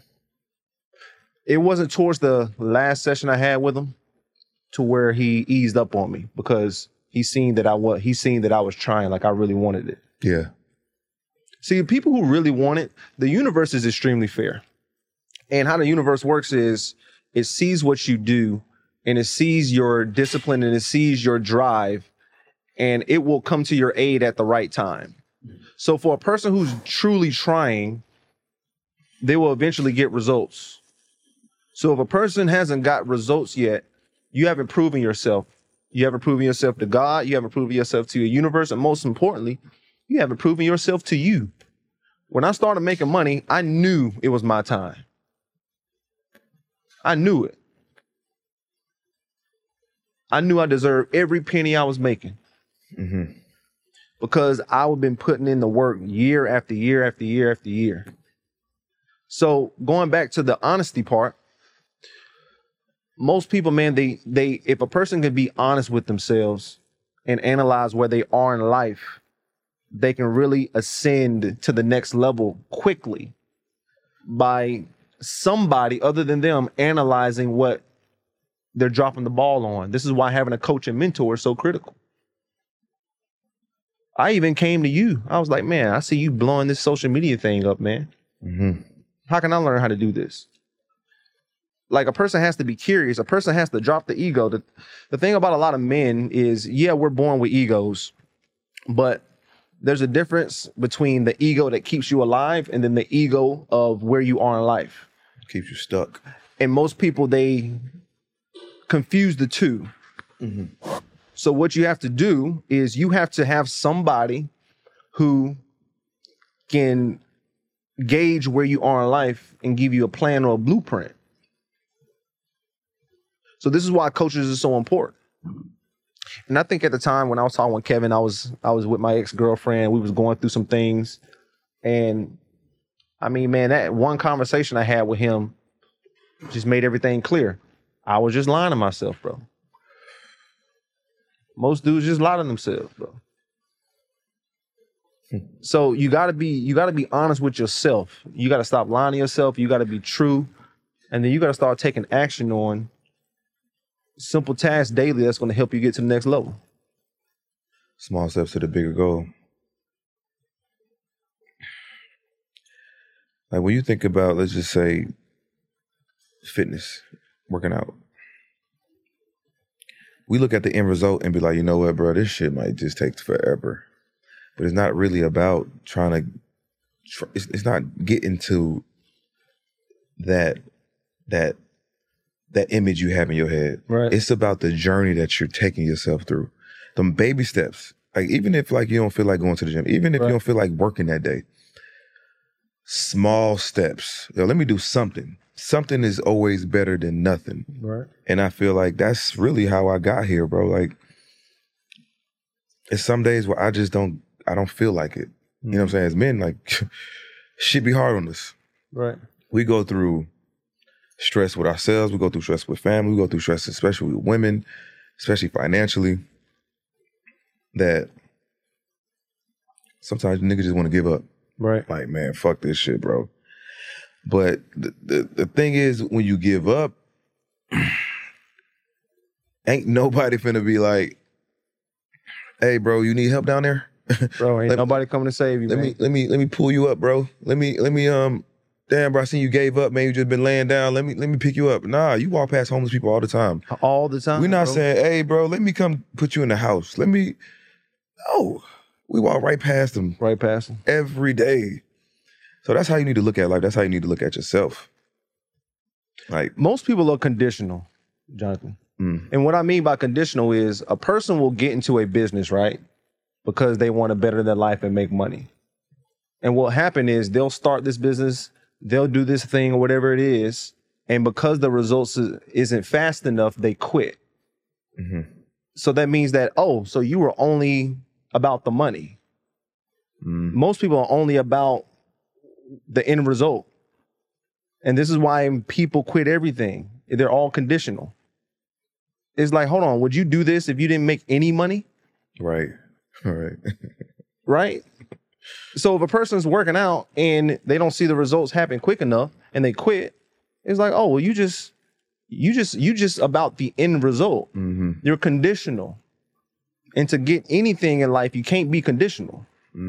It wasn't towards the last session I had with him to where he eased up on me because he seen that I was trying, like I really wanted it.
Yeah.
See, people who really want it, the universe is extremely fair. And how the universe works is it sees what you do and it sees your discipline and it sees your drive and it will come to your aid at the right time. So for a person who's truly trying, they will eventually get results. So if a person hasn't got results yet, you haven't proven yourself. You haven't proven yourself to God. You haven't proven yourself to the universe. And most importantly, you haven't proven yourself to you. When I started making money, I knew it was my time. I knew it. I knew I deserved every penny I was making.
Mm-hmm.
Because I would have been putting in the work year after year after year after year. So going back to the honesty part, most people, man, they if a person can be honest with themselves and analyze where they are in life, they can really ascend to the next level quickly by somebody other than them analyzing what they're dropping the ball on. This is why having a coach and mentor is so critical. I even came to you. I was like, man, I see you blowing this social media thing up, man.
Mm-hmm.
How can I learn how to do this? Like a person has to be curious. A person has to drop the ego. The thing about a lot of men is, yeah, we're born with egos, but there's a difference between the ego that keeps you alive and then the ego of where you are in life.
Keeps you stuck.
And most people, they confuse the two. Mm-hmm. So what you have to do is you have to have somebody who can gauge where you are in life and give you a plan or a blueprint. So this is why coaches is so important. And I think at the time when I was talking with Kevin, I was with my ex-girlfriend. We was going through some things. And I mean, man, that one conversation I had with him just made everything clear. I was just lying to myself, bro. Most dudes just lie to themselves, bro. So you gotta be honest with yourself. You gotta stop lying to yourself. You gotta be true. And then you gotta start taking action on simple tasks daily that's gonna help you get to the next level.
Small steps to the bigger goal. Like when you think about, let's just say, fitness, working out, we look at the end result and be like, you know what, bro, this shit might just take forever. But it's not really about it's not getting to that image you have in your head.
Right.
It's about the journey that you're taking yourself through. Them baby steps. Like, even if like you don't feel like going to the gym, even if you don't feel like working that day, small steps. Yo, let me do something. Something is always better than nothing.
Right.
And I feel like that's really how I got here, bro. Like, it's some days where I don't feel like it. You know what I'm saying? As men, like, shit be hard on us.
Right.
We go through stress with ourselves. We go through stress with family. We go through stress, especially with women, especially financially, that sometimes niggas just want to give up.
Right.
Like, man, fuck this shit, bro. But the thing is, when you give up, ain't nobody finna be like, hey, bro, you need help down there?
Bro, ain't nobody coming to save you, man.
Let me pull you up, bro. Let me damn, bro, I seen you gave up, man. You just been laying down. Let me pick you up. Nah, you walk past homeless people all the time.
All the time.
We're not
bro.
saying, hey, bro, let me come put you in the house. No. We walk right past them.
Right past them.
Every day. So that's how you need to look at life. That's how you need to look at yourself. Like,
most people are conditional, Jonathan. And what I mean by conditional is a person will get into a business, right? Because they want to better their life and make money. And what happen is they'll start this business, they'll do this thing or whatever it is, and because the results isn't fast enough, they quit. So that means that, so you were only about the money. Most people are only about the end result. And this is why people quit everything. They're all conditional. It's like, hold on, would you do this if you didn't make any money?
right. All right.
Right? So if a person's working out and they don't see the results happen quick enough and they quit, it's like, oh, well, you just about the end result. You're conditional. And to get anything in life, you can't be conditional.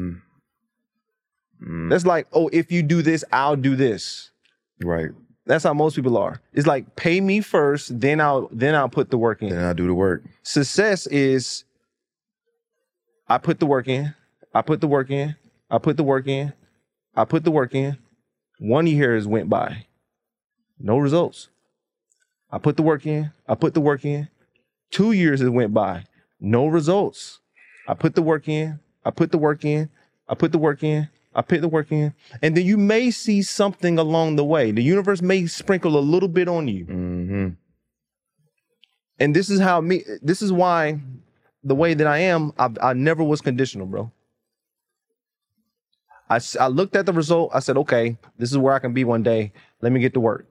That's like, oh, if you do this, I'll do this.
Right.
That's how most people are. It's like, pay me first, then I'll put the work in.
Then I do the work.
Success is, I put the work in, I put the work in, I put the work in, I put the work in. 1 year has went by. No results. I put the work in, I put the work in. 2 years has went by. No results. I put the work in, I put the work in, I put the work in, I put the work in. And then you may see something along the way. The universe may sprinkle a little bit on you. And this is why the way that I am, I never was conditional, bro. I looked at the result. I said, okay, this is where I can be one day. Let me get to work.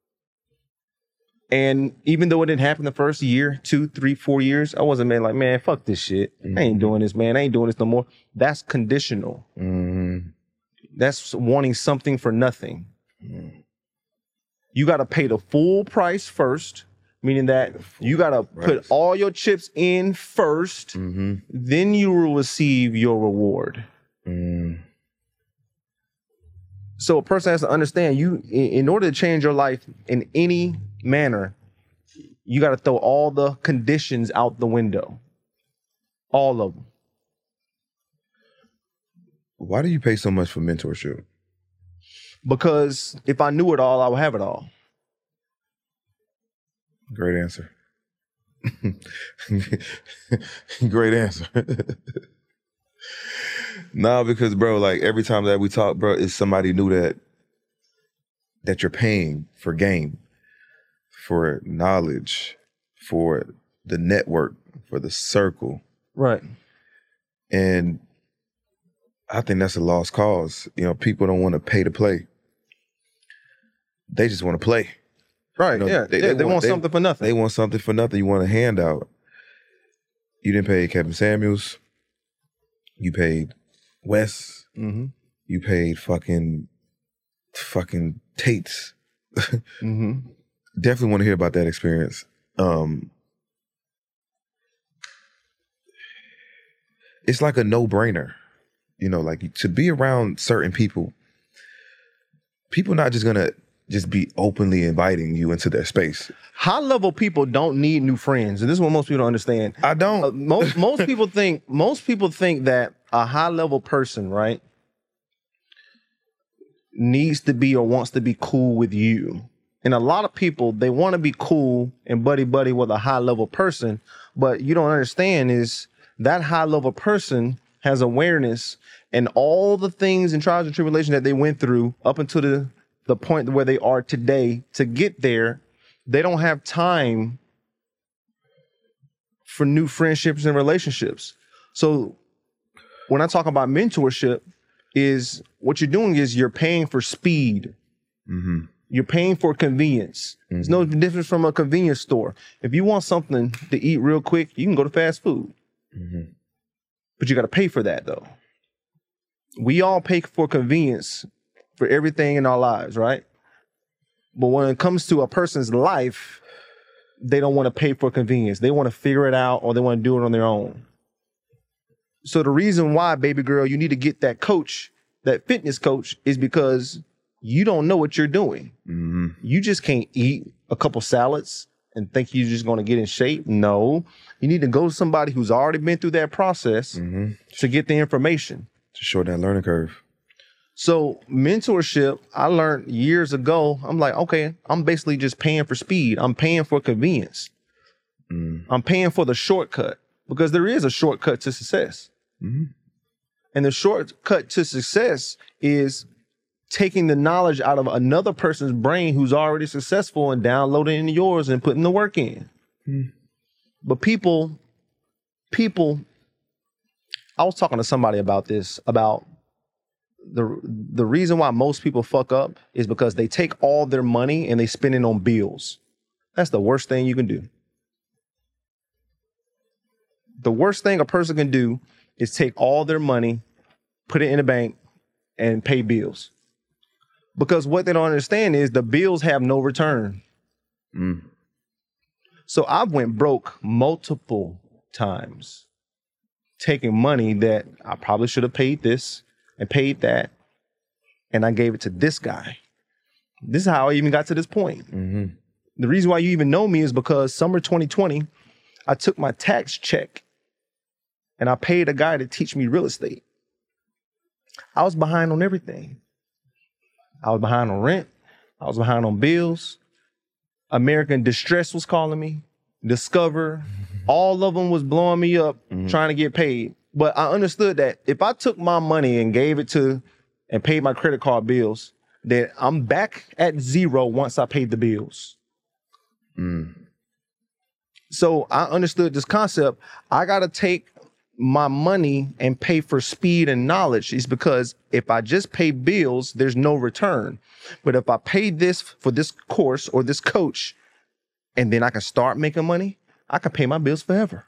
And even though it didn't happen the first year, 2, 3, 4 years, I wasn't like, man, fuck this shit. I ain't doing this, man. I ain't doing this no more. That's conditional. That's wanting something for nothing. You got to pay the full price first, meaning that you got to put all your chips in first, then you will receive your reward. So a person has to understand, in order to change your life in any manner, you got to throw all the conditions out the window. All of them.
Why do you pay so much for mentorship?
Because if I knew it all, I would have it all.
Great answer. Great answer. No, because, bro, like, every time that we talk, bro, it's somebody new that you're paying for game, for knowledge, for the network, for the circle.
Right.
And I think that's a lost cause. You know, people don't want to pay to play. They just want to play.
Right,
You know,
they want something for nothing.
They want something for nothing. You want a handout. You didn't pay Kevin Samuels. You paid Wes. You paid fucking Tates. Definitely want to hear about that experience. It's like a no-brainer. You know, like, to be around certain people not just gonna just be openly inviting you into their space.
High level people don't need new friends, and this is what most people don't understand.
I don't.
Most people think that a high level person, right, needs to be or wants to be cool with you. And a lot of people, they want to be cool and buddy with a high level person, but you don't understand is that high level person has awareness and all the things and trials and tribulations that they went through up until the point where they are today to get there. They don't have time for new friendships and relationships. So when I talk about mentorship, is what you're doing is you're paying for speed.
Mm-hmm.
You're paying for convenience. Mm-hmm. It's no different from a convenience store. If you want something to eat real quick, you can go to fast food.
Mm-hmm.
But you got to pay for that, though. We all pay for convenience for everything in our lives, right? But when it comes to a person's life, they don't want to pay for convenience. They want to figure it out or they want to do it on their own. So the reason why, baby girl, you need to get that coach, that fitness coach, is because you don't know what you're doing.
Mm-hmm.
You just can't eat a couple salads and think you're just going to get in shape. No, you need to go to somebody who's already been through that process to get the information.
To shorten that learning curve.
So mentorship, I learned years ago, I'm like, okay, I'm basically just paying for speed. I'm paying for convenience. I'm paying for the shortcut because there is a shortcut to success.
Mm-hmm.
And the shortcut to success is taking the knowledge out of another person's brain who's already successful and downloading it into yours and putting the work in. But people, I was talking to somebody about this, about the reason why most people fuck up is because they take all their money and they spend it on bills. That's the worst thing you can do. The worst thing a person can do is take all their money, put it in a bank, and pay bills. Because what they don't understand is the bills have no return. So I've went broke multiple times taking money that I probably should have paid this and paid that, and I gave it to this guy. This is how I even got to this point. The reason why you even know me is because summer 2020, I took my tax check and I paid a guy to teach me real estate. I was behind on everything. I was behind on rent. I was behind on bills. American Distress was calling me. Discover. All of them was blowing me up trying to get paid. But I understood that if I took my money and gave it to and paid my credit card bills, that I'm back at zero once I paid the bills. So I understood this concept. I got to take my money and pay for speed and knowledge. Is because if I just pay bills, there's no return. But if I pay this for this course or this coach, and then I can start making money, I can pay my bills forever.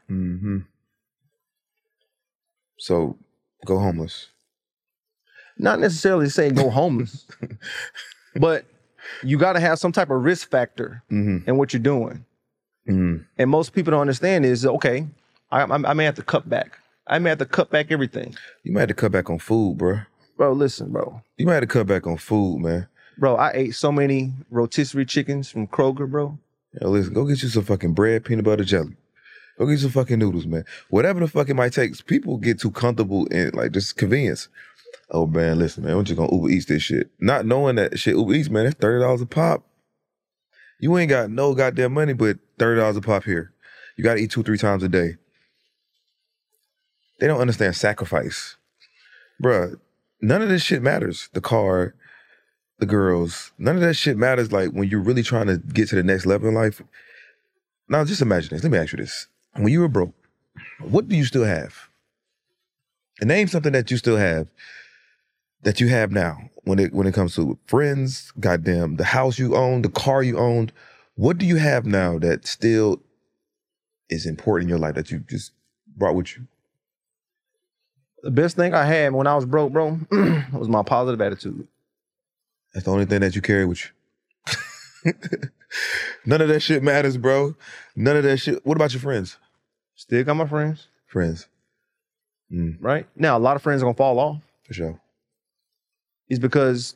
So go homeless.
Not necessarily saying go homeless, but you got to have some type of risk factor in what you're doing. And most people don't understand is, okay, I may have to cut back. I may have to cut back everything.
You might have to cut back on food, bro.
Bro, listen, bro.
You might have to cut back on food, man.
Bro, I ate so many rotisserie chickens from Kroger, bro.
Yo, listen, go get you some fucking bread, peanut butter, jelly. Go get you some fucking noodles, man. Whatever the fuck it might take. People get too comfortable in like just convenience. Oh man, listen, man, I'm just gonna Uber Eats this shit. Not knowing that shit Uber Eats, man, that's $30 a pop. You ain't got no goddamn money, but $30 a pop here. You gotta eat 2-3 times a day. They don't understand sacrifice. Bruh, none of this shit matters. The car, the girls, none of that shit matters like when you're really trying to get to the next level in life. Now just imagine this. Let me ask you this. When you were broke, what do you still have? And name something that you still have that you have now when it comes to friends, goddamn, the house you own, the car you owned. What do you have now that still is important in your life that you just brought with you?
The best thing I had when I was broke, bro, was my positive attitude.
That's the only thing that you carry with you. None of that shit matters, bro. None of that shit. What about your friends?
Still got my friends.
Friends.
Right? Now, a lot of friends are going to fall off.
For sure.
It's because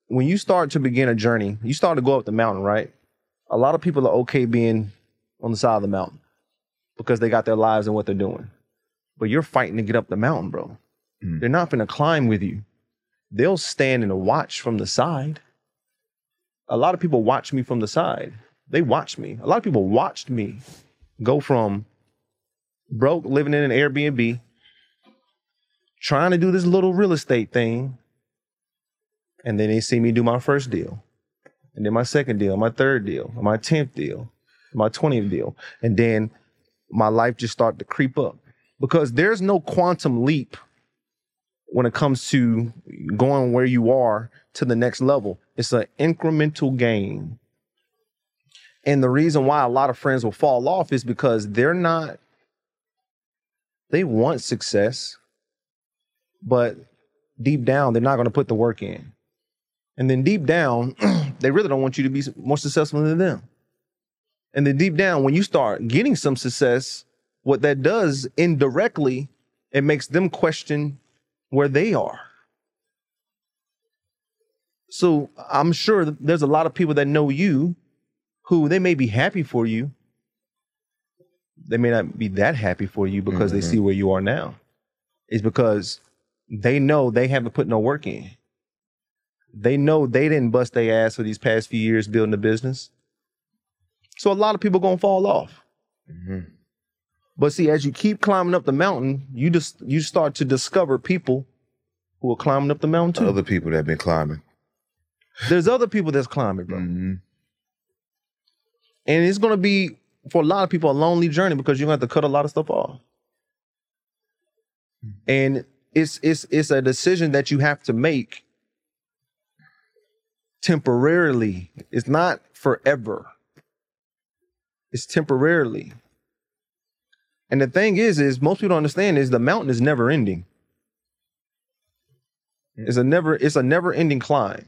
when you start to begin a journey, you start to go up the mountain, right? A lot of people are okay being on the side of the mountain because they got their lives and what they're doing. But you're fighting to get up the mountain, bro. They're not going to climb with you. They'll stand and watch from the side. A lot of people watch me from the side. They watch me. A lot of people watched me go from broke, living in an Airbnb, trying to do this little real estate thing, and then they see me do my first deal, and then my second deal, my third deal, my 10th deal, my 20th deal, and then my life just started to creep up. Because there's no quantum leap when it comes to going where you are to the next level. It's an incremental gain. And the reason why a lot of friends will fall off is because they want success, but deep down, they're not going to put the work in. And then deep down, they really don't want you to be more successful than them. And then deep down, when you start getting some success, what that does indirectly, it makes them question where they are. So I'm sure that there's a lot of people that know you who they may be happy for you. They may not be that happy for you because they see where you are now. It's because they know they haven't put no work in. They know they didn't bust their ass for these past few years building a business. So a lot of people gonna fall off. But see, as you keep climbing up the mountain, you start to discover people who are climbing up the mountain too.
Other people that have been climbing.
There's other people that's climbing, bro. And it's gonna be, for a lot of people, a lonely journey because you're gonna have to cut a lot of stuff off. And it's a decision that you have to make temporarily. It's not forever. It's temporarily. And the thing is most people don't understand is the mountain is never ending. It's a never ending climb.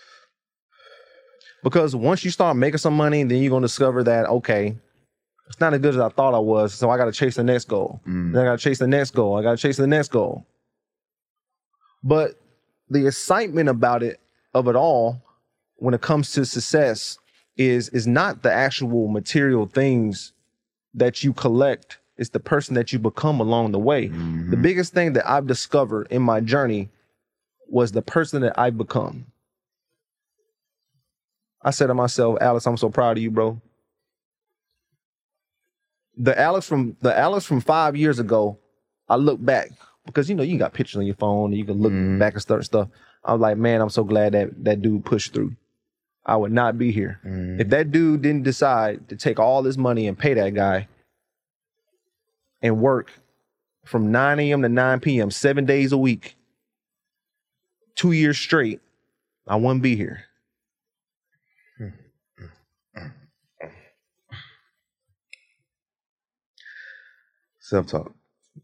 Because once you start making some money, then you're going to discover that, okay, it's not as good as I thought I was, so I got to chase the next goal. Then I got to chase the next goal. I got to chase the next goal. But the excitement of it all, when it comes to success, is not the actual material things that you collect. It's the person that you become along the way. The biggest thing that I've discovered in my journey was the person that I've become. I said to myself, Alex, I'm so proud of you, bro. The Alex from 5 years ago, I look back because you got pictures on your phone and you can look back and stuff. I was like, man, I'm so glad that dude pushed through. I would not be here. If that dude didn't decide to take all this money and pay that guy and work from 9 a.m. to 9 p.m., 7 days a week, 2 years straight, I wouldn't be here.
Self-talk.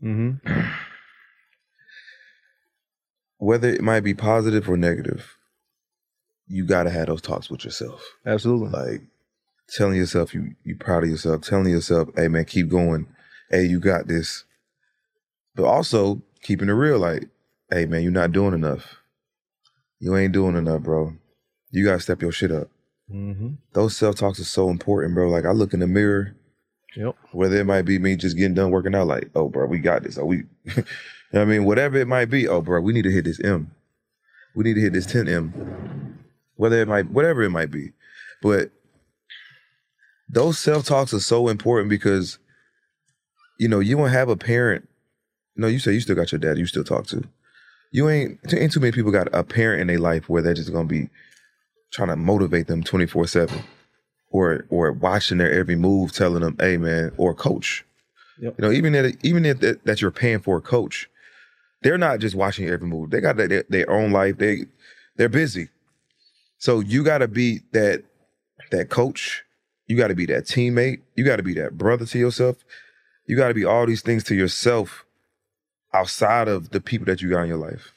Whether it might be positive or negative, you gotta have those talks with yourself.
Absolutely.
Like telling yourself you proud of yourself, telling yourself, hey man, keep going. Hey, you got this. But also keeping it real, like, hey man, you're not doing enough. You ain't doing enough, bro. You gotta step your shit up. Those self-talks are so important, bro. Like I look in the mirror, whether it might be me just getting done working out, like, oh bro, we got this. Oh, you know what I mean? Whatever it might be, oh bro, we need to hit this M. We need to hit this 10M. Whatever it might be. But those self-talks are so important because, you don't have a parent. No, you say you still got your dad you still talk to. Ain't too many people got a parent in their life where they're just going to be trying to motivate them 24/7 or watching their every move, telling them, hey man, or a coach. Even if that you're paying for a coach, they're not just watching your every move. They got their own life. They're busy. So you got to be that coach. You got to be that teammate. You got to be that brother to yourself. You got to be all these things to yourself outside of the people that you got in your life.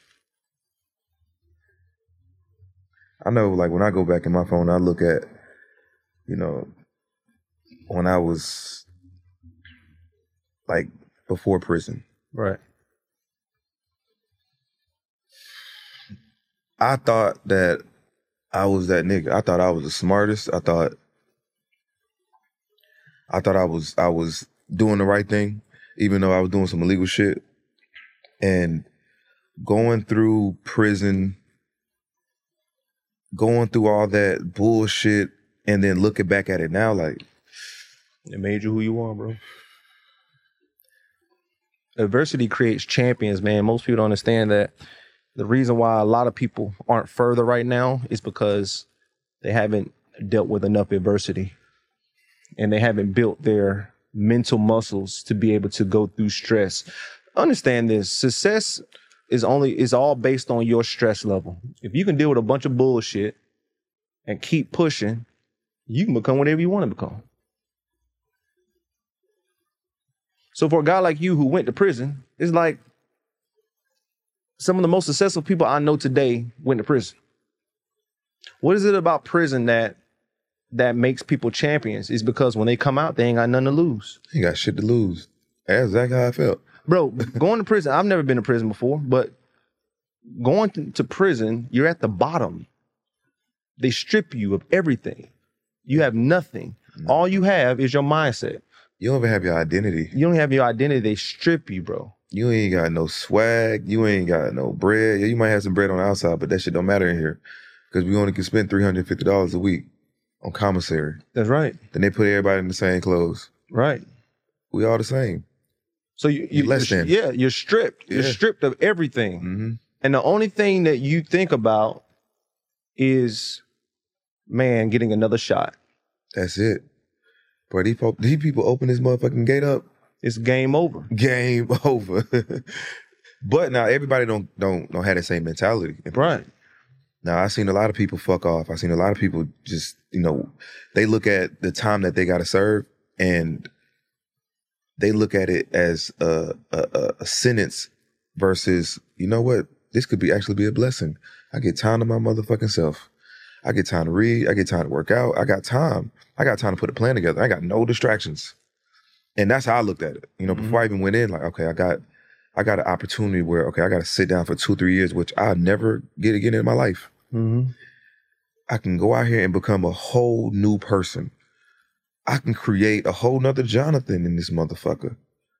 I know, like, when I go back in my phone, I look at, when I was, like, before prison.
Right.
I thought that I was that nigga. I thought I was the smartest. I thought I was doing the right thing, even though I was doing some illegal shit. And going through prison, going through all that bullshit, and then looking back at it now, like,
it made you who you are, bro. Adversity creates champions, man. Most people don't understand that. The reason why a lot of people aren't further right now is because they haven't dealt with enough adversity, and they haven't built their mental muscles to be able to go through stress. Understand this: success is all based on your stress level. If you can deal with a bunch of bullshit and keep pushing, you can become whatever you want to become. So for a guy like you who went to prison, it's like some of the most successful people I know today went to prison. What is it about prison that makes people champions? It's because when they come out, they ain't got nothing to lose.
you got shit to lose. That's exactly how I felt.
Bro, going to prison, I've never been to prison before, but going to prison, you're at the bottom. They strip you of everything. You have nothing. All you have is your mindset.
You don't even have your identity.
You don't have your identity. They strip you, bro.
You ain't got no swag. You ain't got no bread. Yeah, you might have some bread on the outside, but that shit don't matter in here. Because we only can spend $350 a week on commissary.
That's right.
Then they put everybody in the same clothes.
Right.
We all the same.
So you're
less than.
Yeah, you're stripped. You're stripped of everything.
Mm-hmm.
And the only thing that you think about is, man, getting another shot.
That's it. Bro, these people open this motherfucking gate up.
It's game over.
Game over. But now everybody don't have the same mentality.
Right.
Now I seen a lot of people fuck off. I seen a lot of people just, they look at the time that they gotta serve and they look at it as a sentence versus, you know what? This could actually be a blessing. I get time to my motherfucking self. I get time to read. I get time to work out. I got time. I got time to put a plan together. I got no distractions. And that's how I looked at it. Before I even went in, like, okay, I got an opportunity where, okay, I got to sit down for 2-3 years, which I'll never get again in my life.
Mm-hmm.
I can go out here and become a whole new person. I can create a whole nother Jonathan in this motherfucker.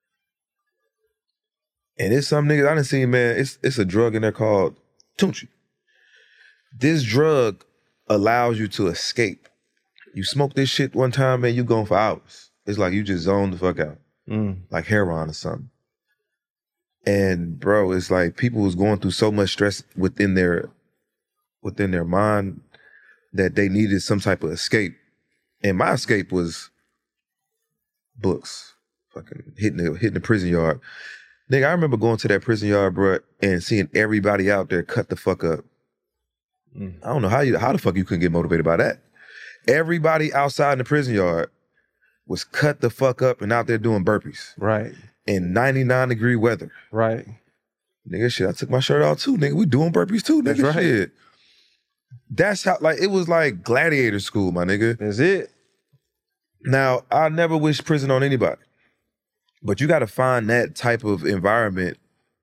And it's some niggas I done seen, man, it's a drug in there called Tunchi. This drug allows you to escape. You smoke this shit one time, man, you gone for hours. It's like you just zone the fuck out. Like heroin or something. And bro, it's like people was going through so much stress within their mind that they needed some type of escape. And my escape was books. Fucking hitting the prison yard. Nigga, I remember going to that prison yard, bro, and seeing everybody out there cut the fuck up. I don't know how the fuck you couldn't get motivated by that. Everybody outside in the prison yard was cut the fuck up and out there doing burpees.
Right.
In 99-degree weather.
Right.
Nigga, shit, I took my shirt off too, nigga. We doing burpees too, nigga.
That's right.
Shit. That's how, like, it was like gladiator school, my nigga.
That's it.
Now, I never wish prison on anybody. But you got to find that type of environment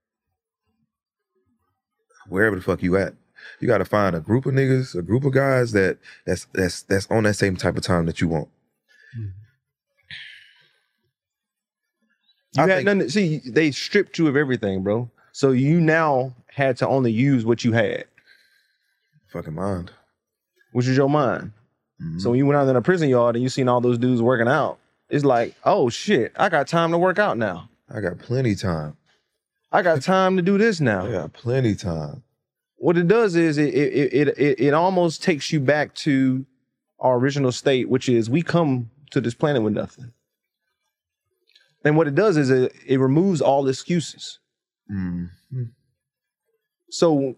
wherever the fuck you at. You got to find a group of niggas, a group of guys that's on that same type of time that you want.
They stripped you of everything, bro. So you now had to only use what you had.
Fucking mind.
Which is your mind. So when you went out in a prison yard and you seen all those dudes working out, it's like, oh shit, I got time to work out now.
I got plenty time.
I got time to do this now.
I got plenty time.
What it does is it almost takes you back to our original state, which is we come to this planet with nothing. And what it does is it removes all excuses. So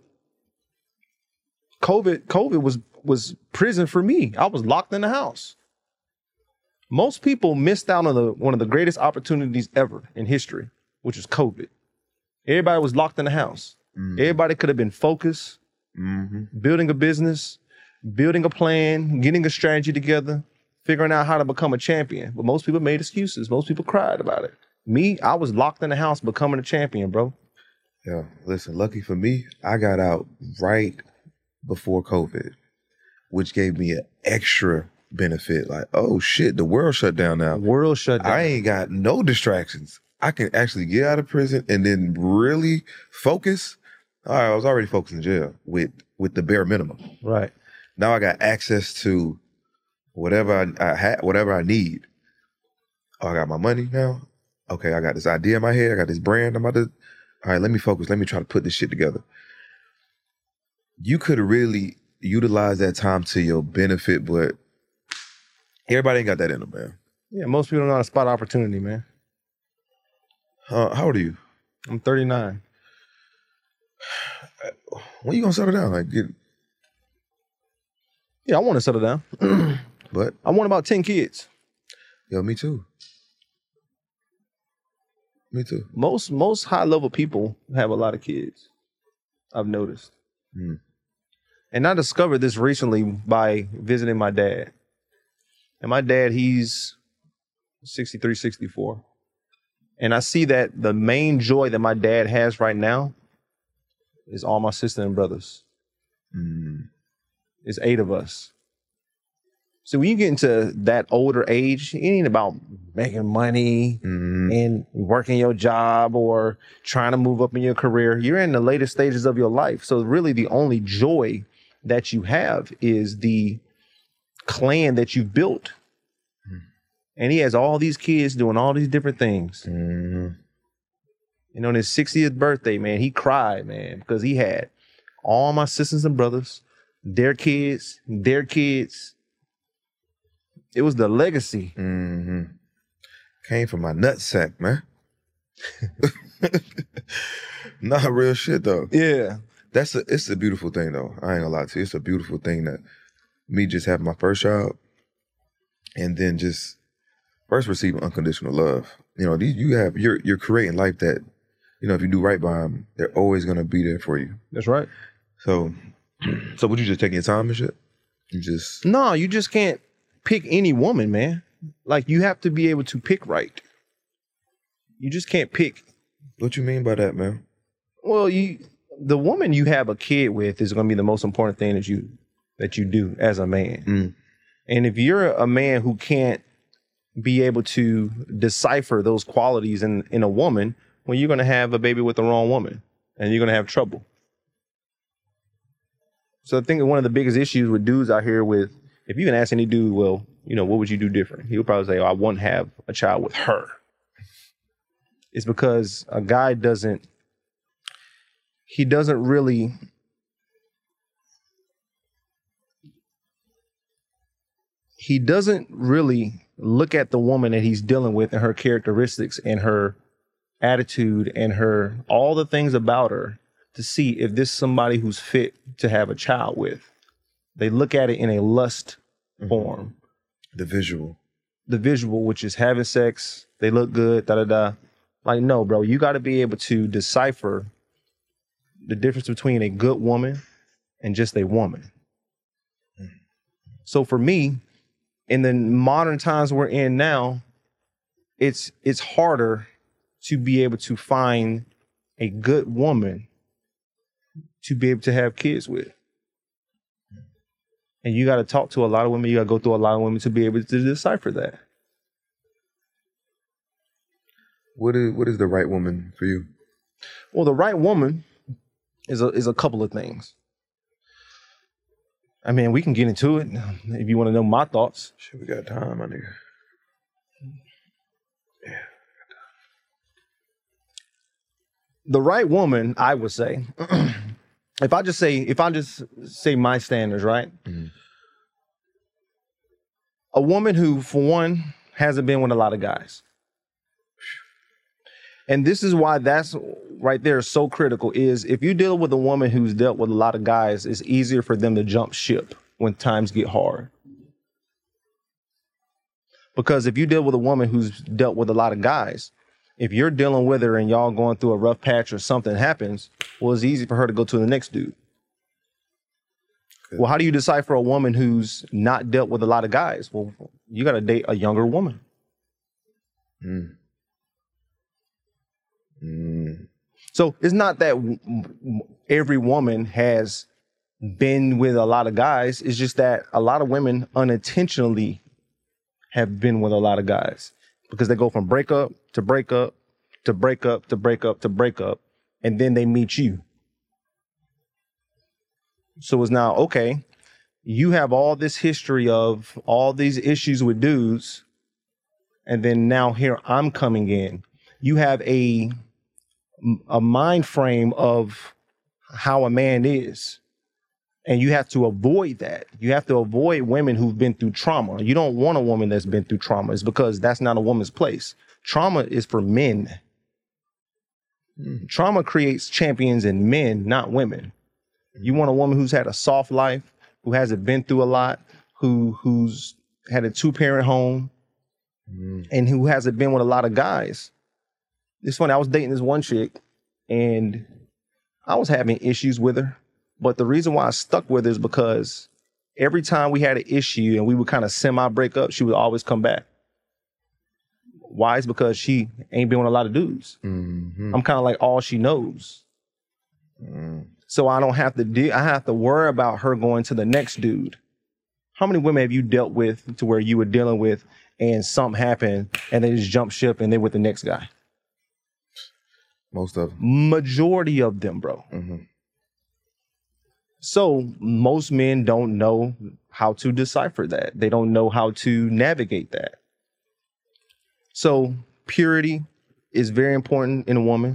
COVID was prison for me. I was locked in the house. Most people missed out on one of the greatest opportunities ever in history, which is COVID. Everybody was locked in the house. Everybody could have been focused, building a business, building a plan, getting a strategy together, figuring out how to become a champion. But most people made excuses. Most people cried about it. Me, I was locked in the house becoming a champion, bro.
Yeah, listen, lucky for me, I got out right before COVID. which gave me an extra benefit. Like, oh shit, the world shut down now.
World shut down.
I ain't got no distractions. I can actually get out of prison and then really focus. All right, I was already focused in jail with the bare minimum.
Right.
Now I got access to whatever I had, whatever I need. Oh, I got my money now. Okay, I got this idea in my head. I got this brand. I'm about to. All right, let me focus. Let me try to put this shit together. You could have really utilized that time to your benefit, but everybody ain't got that in them, man.
Yeah, most people don't know how to spot opportunity, man.
How old are you?
I'm 39.
When you gonna settle down? Like,
Yeah, I want to settle down.
but
I want about 10 kids.
yo, me too. Me too.
Most high level people have a lot of kids. I've noticed.
Mm.
And I discovered this recently by visiting my dad. And my dad, he's 63, 64. And I see that the main joy that my dad has right now is all my sisters and brothers.
Mm.
It's 8 of us. So when you get into that older age, it ain't about making money and working your job or trying to move up in your career. You're in the later stages of your life. So really the only joy that you have is the clan that you've built. And he has all these kids doing all these different things. And on his 60th birthday, man, he cried, man, because he had all my sisters and brothers, their kids. It was the legacy.
Came from my nutsack, man. Not real shit though.
Yeah.
It's a beautiful thing though. I ain't gonna lie to you. It's a beautiful thing that me just having my first child and then just first receiving unconditional love. You know, you're creating life that, you know, if you do right by them, they're always gonna be there for you.
That's right.
So would you just take your time and shit?
No, you just can't pick any woman, man. Like, you have to be able to pick right. You just can't pick.
What you mean by that, man?
Well, the woman you have a kid with is going to be the most important thing that you do as a man. And if you're a man who can't be able to decipher those qualities in a woman, well, you're going to have a baby with the wrong woman and you're going to have trouble. So I think that one of the biggest issues with dudes out here with, if you can ask any dude, well, you know, what would you do different? He'll probably say, oh, I wouldn't have a child with her. It's because a guy doesn't really look at the woman that he's dealing with and her characteristics and her attitude and her, all the things about her to see if this is somebody who's fit to have a child with. They look at it in a lust form.
The visual,
which is having sex. They look good, da-da-da. Like, no, bro, you got to be able to decipher the difference between a good woman and just a woman. So for me, in the modern times we're in now, it's harder to be able to find a good woman to be able to have kids with. And you got to talk to a lot of women. You got to go through a lot of women to be able to decipher that.
What is the right woman for you?
Well, the right woman is a couple of things. I mean, we can get into it if you want to know my thoughts.
Shit, we got time, my nigga. Yeah.
The right woman, I would say, if I just say my standards, right? A woman who, for one, hasn't been with a lot of guys. And this is why that's right there is so critical, is if you deal with a woman who's dealt with a lot of guys, it's easier for them to jump ship when times get hard. Because if you deal with a woman who's dealt with a lot of guys, if you're dealing with her and y'all going through a rough patch or something happens, well, it's easy for her to go to the next dude. Well, how do you decipher a woman who's not dealt with a lot of guys? Well, you got to date a younger woman. So it's not that every woman has been with a lot of guys. It's just that a lot of women unintentionally have been with a lot of guys because they go from breakup to breakup to breakup to breakup to breakup, and then they meet you. So it's now, okay, you have all this history of all these issues with dudes, and then now here I'm coming in. You have a mind frame of how a man is. And you have to avoid that. You have to avoid women who've been through trauma. You don't want a woman that's been through trauma. It's because that's not a woman's place. Trauma is for men. Trauma creates champions in men, not women. You want a woman who's had a soft life, who hasn't been through a lot, who's had a 2-parent home, and who hasn't been with a lot of guys. It's funny, I was dating this one chick, and I was having issues with her. But the reason why I stuck with her is because every time we had an issue and we would kind of semi-break up, she would always come back. Why? It's because she ain't been with a lot of dudes. I'm kind of like all she knows. So I don't have to I have to worry about her going to the next dude. How many women have you dealt with to where you were dealing with and something happened and they just jump ship and they're with the next guy?
Most of them.
Majority of them, bro. So most men don't know how to decipher that. They don't know how to navigate that. So purity is very important in a woman.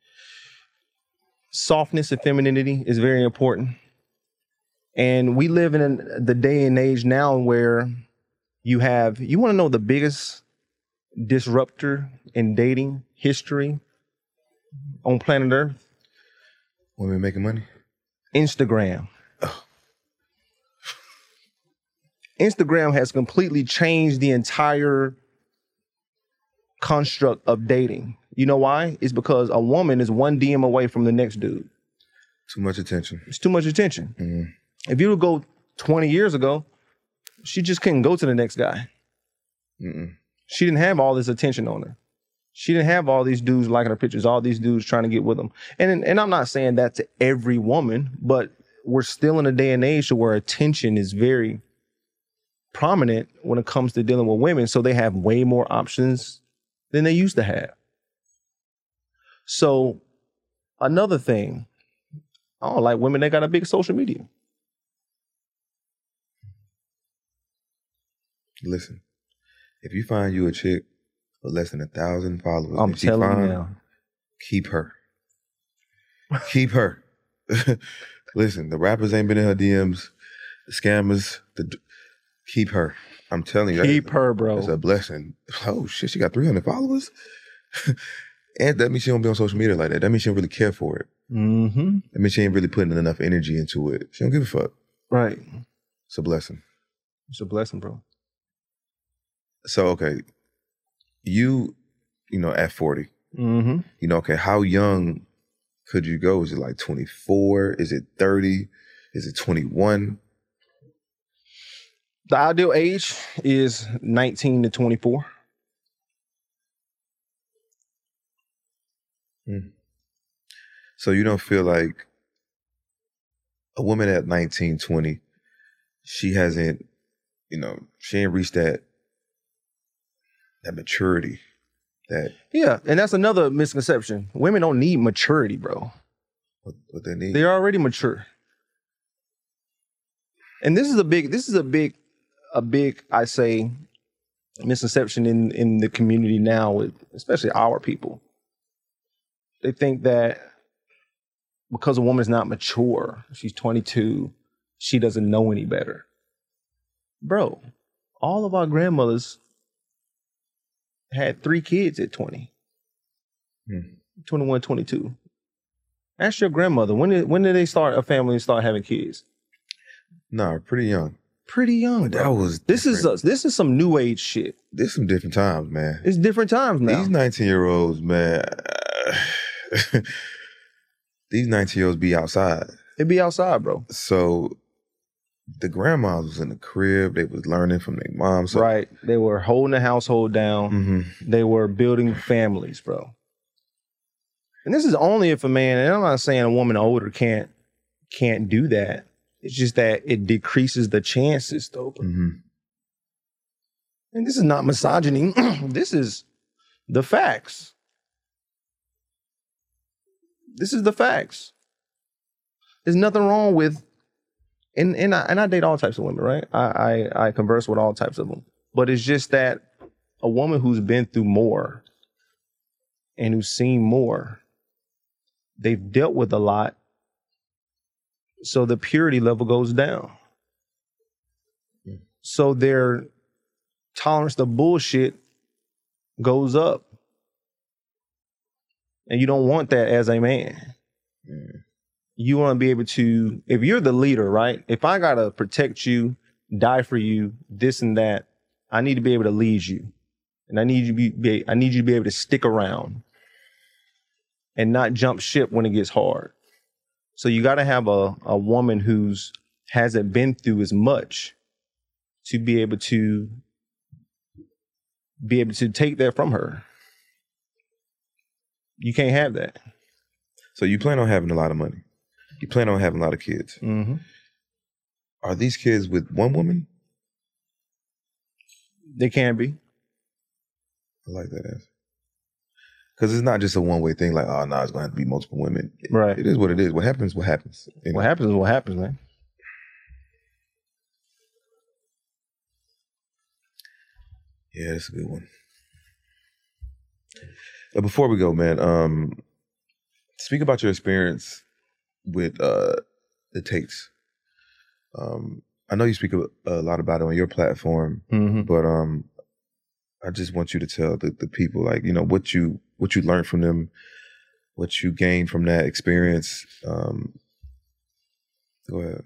Softness and femininity is very important. And we live in the day and age now where you want to know the biggest disruptor in dating history on planet Earth?
Women making money?
Instagram. Instagram has completely changed the entire construct of dating. You know why? It's because a woman is one DM away from the next dude.
Too much attention.
It's too much attention. If you would go 20 years ago, she just couldn't go to the next guy. She didn't have all this attention on her. She didn't have all these dudes liking her pictures, all these dudes trying to get with them. And I'm not saying that to every woman, but we're still in a day and age where attention is very prominent when it comes to dealing with women. So they have way more options than they used to have. So another thing, I don't like women that got a big social media.
Listen, if you find you a chick with less than 1,000 followers,
I'm telling you now.
Keep her. Keep her. Listen, the rappers ain't been in her DMs. The scammers, keep her. I'm telling you.
Keep her, bro.
It's a blessing. Oh, shit, she got 300 followers? And that means she don't be on social media like that. That means she don't really care for it. That means she ain't really putting enough energy into it. She don't give a fuck.
Right.
It's a blessing.
It's a blessing, bro.
So, okay, you know, at 40, you know, okay, how young could you go? Is it like 24? Is it 30? Is it 21?
The ideal age is 19 to 24.
So you don't feel like a woman at 19, 20, she hasn't, you know, she ain't reached that maturity that...
Yeah, and that's another misconception. Women don't need maturity, bro.
What they need?
They're already mature. And this is a big, I say, misconception in the community now, with especially our people. They think that because a woman's not mature, she's 22, she doesn't know any better. Bro, all of our grandmothers had 3 kids at 20. 21, 22. Ask your grandmother, when did they start a family and start having kids?
Nah, pretty young.
Pretty young, bro.
That was
this is some new age shit.
This some different times, man.
It's different times now.
These 19-year-olds, man. These 19-year-olds be outside.
They be outside, bro.
So the grandmas was in the crib. They was learning from their moms. So,
right. They were holding the household down. They were building families, bro. And this is only if a man, and I'm not saying a woman older can't do that. It's just that it decreases the chances, though.
Mm-hmm.
And this is not misogyny. This is the facts. This is the facts. There's nothing wrong with, and I date all types of women, right? I converse with all types of them. But it's just that a woman who's been through more and who's seen more, they've dealt with a lot, so the purity level goes down. So their tolerance to bullshit goes up. And you don't want that as a man. You want to be able to, if you're the leader, right? If I got to protect you, die for you, this and that, I need to be able to lead you. And I need you to be able to stick around and not jump ship when it gets hard. So you got to have a woman who's hasn't been through as much to be able to take that from her. You can't have that.
So you plan on having a lot of money. You plan on having a lot of kids.
Mm-hmm.
Are these kids with one woman?
They can be.
I like that answer. Because it's not just a one-way thing like, oh, no, it's going to have to be multiple women.
Right.
It is what it is. What happens, what happens. You know?
What happens is what happens, man.
Yeah, that's a good one. Before we go, man, speak about your experience with the Tates. I know you speak a lot about it on your platform, but I just want you to tell the people, like, you know, what you learned from them, what you gained from that experience. Go ahead.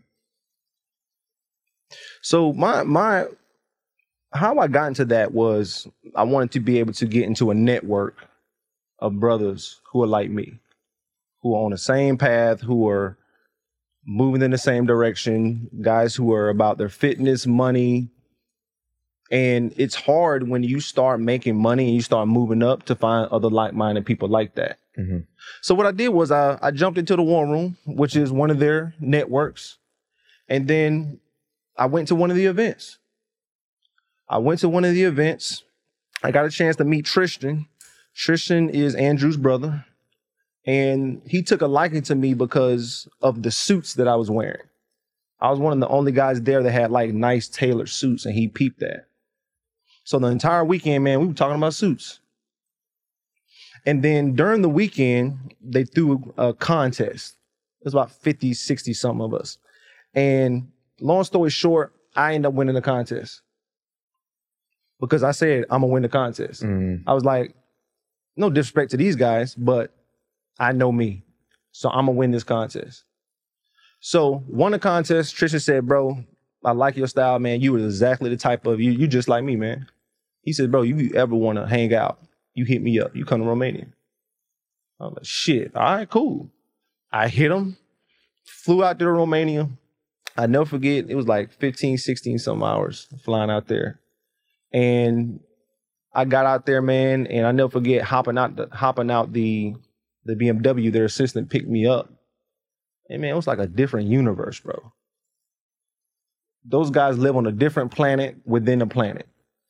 So my how I got into that was I wanted to be able to get into a network of brothers who are like me, who are on the same path, who are moving in the same direction, guys who are about their fitness, money. And it's hard when you start making money and you start moving up to find other like-minded people like that.
Mm-hmm.
So what I did was I jumped into the War Room, which is one of their networks. And then I went to one of the events. I got a chance to meet Tristan. Tristan is Andrew's brother. And he took a liking to me because of the suits that I was wearing. I was one of the only guys there that had like nice tailored suits, and he peeped that. So the entire weekend, man, we were talking about suits. And then during the weekend, they threw a contest. There's about 50, 60 something of us. And long story short, I ended up winning the contest. Because I said, I'm going to win the contest. I was like, no disrespect to these guys, but I know me. So I'm going to win this contest. So won the contest. Tristan said, bro, I like your style, man. You were exactly the type of, you just like me, man. He said, bro, you ever want to hang out, you hit me up. You come to Romania. I was like, shit, all right, cool. I hit him, flew out to Romania. I never forget, it was like 15, 16 some hours flying out there. And I got out there, man, and I never forget hopping out the BMW. Their assistant picked me up. And man, it was like a different universe, bro. Those guys live on a different planet within a planet.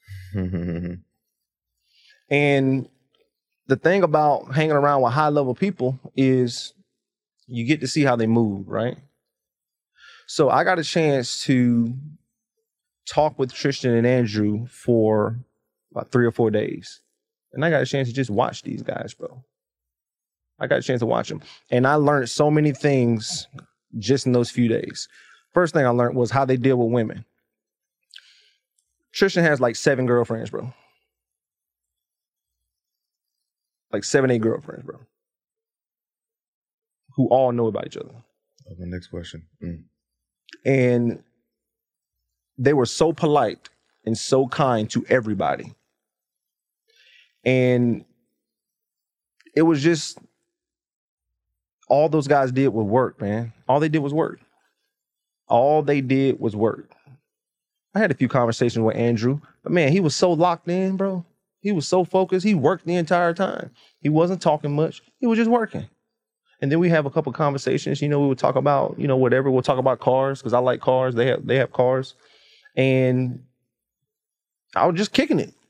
And the thing about hanging around with high level people is you get to see how they move, right? So I got a chance to talk with Tristan and Andrew for about 3 or 4 days. And I got a chance to just watch these guys, bro. I got a chance to watch them. And I learned so many things just in those few days. First thing I learned was how they deal with women. Tristan has like 7 girlfriends, bro. Like 7, 8 girlfriends, bro. Who all know about each other.
My next question.
And they were so polite and so kind to everybody. And it was just, all those guys did was work, man. All they did was work. All they did was work. I had a few conversations with Andrew, but man, he was so locked in, bro. He was so focused. He worked the entire time. He wasn't talking much. He was just working. And then we have a couple conversations. We would talk about, whatever. We'll talk about cars because I like cars. They have cars. And I was just kicking it.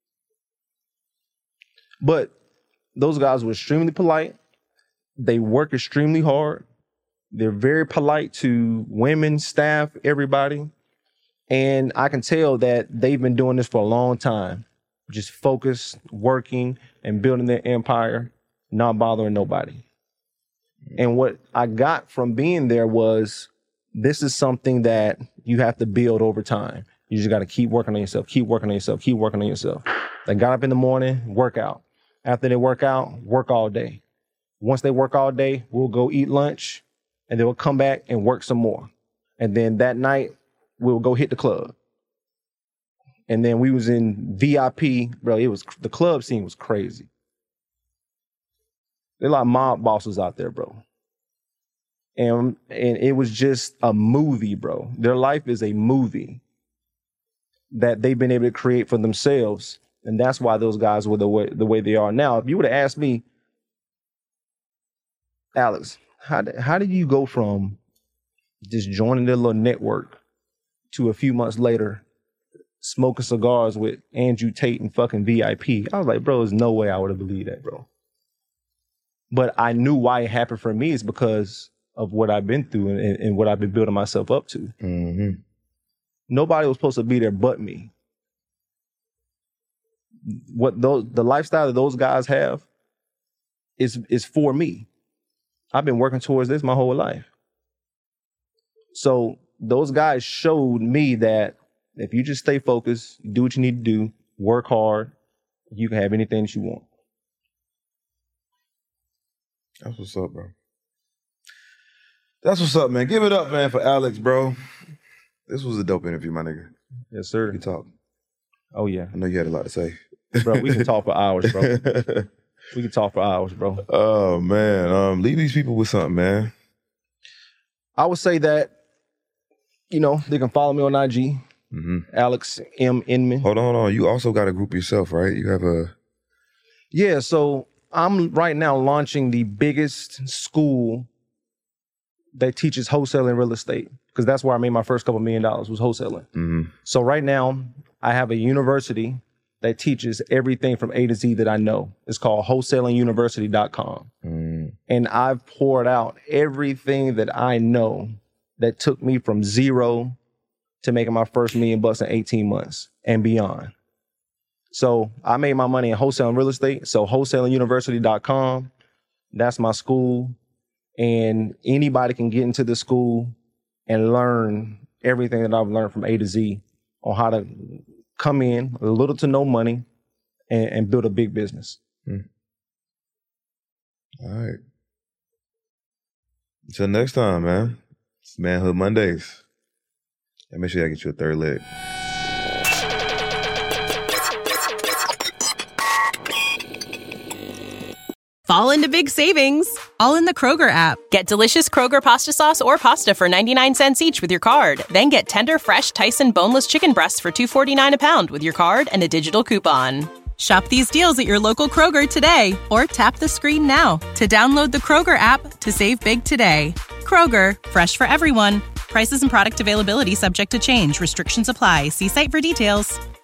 But those guys were extremely polite. They work extremely hard. They're very polite to women, staff, everybody. And I can tell that they've been doing this for a long time. Just focused, working, and building their empire, not bothering nobody. And what I got from being there was, this is something that you have to build over time. You just got to keep working on yourself, keep working on yourself, keep working on yourself. They got up in the morning, work out. After they work out, work all day. Once they work all day, we'll go eat lunch, and then we'll come back and work some more. And then that night, we'll go hit the club. And then we was in VIP, bro. The club scene was crazy. There are a lot of mob bosses out there, bro. And it was just a movie, bro. Their life is a movie that they've been able to create for themselves. And that's why those guys were the way they are now. If you would have asked me, Alex, how did you go from just joining their little network to a few months later smoking cigars with Andrew Tate and fucking VIP? I was like, bro, there's no way I would have believed that, bro. But I knew why it happened for me is because of what I've been through and what I've been building myself up to.
Mm-hmm.
Nobody was supposed to be there but me. The lifestyle that those guys have is for me. I've been working towards this my whole life. So those guys showed me that if you just stay focused, do what you need to do, work hard, you can have anything that you want.
That's what's up, bro. That's what's up, man. Give it up, man, for Alex, bro. This was a dope interview, my nigga.
Yes, sir.
You talk.
Oh, yeah.
I know you had a lot to say.
Bro, we can talk for hours, bro. We can talk for hours, bro.
Oh, man. Leave these people with something, man.
I would say that, they can follow me on IG.
Mm-hmm.
Alex M. Inman.
Hold on. You also got a group yourself, right? You have a...
Yeah, so I'm right now launching the biggest school that teaches wholesaling real estate, because that's where I made my first couple $1 million was wholesaling.
Mm-hmm.
So right now, I have a university that teaches everything from A to Z that I know. It's called wholesalinguniversity.com.
Mm-hmm.
And I've poured out everything that I know that took me from zero to making my first $1 million in 18 months and beyond. So I made my money in wholesaling real estate. So wholesalinguniversity.com, that's my school. And anybody can get into the school and learn everything that I've learned from A to Z on how to come in with little to no money and build a big business.
Mm. All right. Until next time, man. It's Manhood Mondays. And make sure I get you a third leg.
Fall into big savings, all in the Kroger app.
Get delicious Kroger pasta sauce or pasta for 99 cents each with your card. Then get tender, fresh Tyson boneless chicken breasts for $2.49 a pound with your card and a digital coupon.
Shop these deals at your local Kroger today, or tap the screen now to download the Kroger app to save big today. Kroger, fresh for everyone. Prices and product availability subject to change. Restrictions apply. See site for details.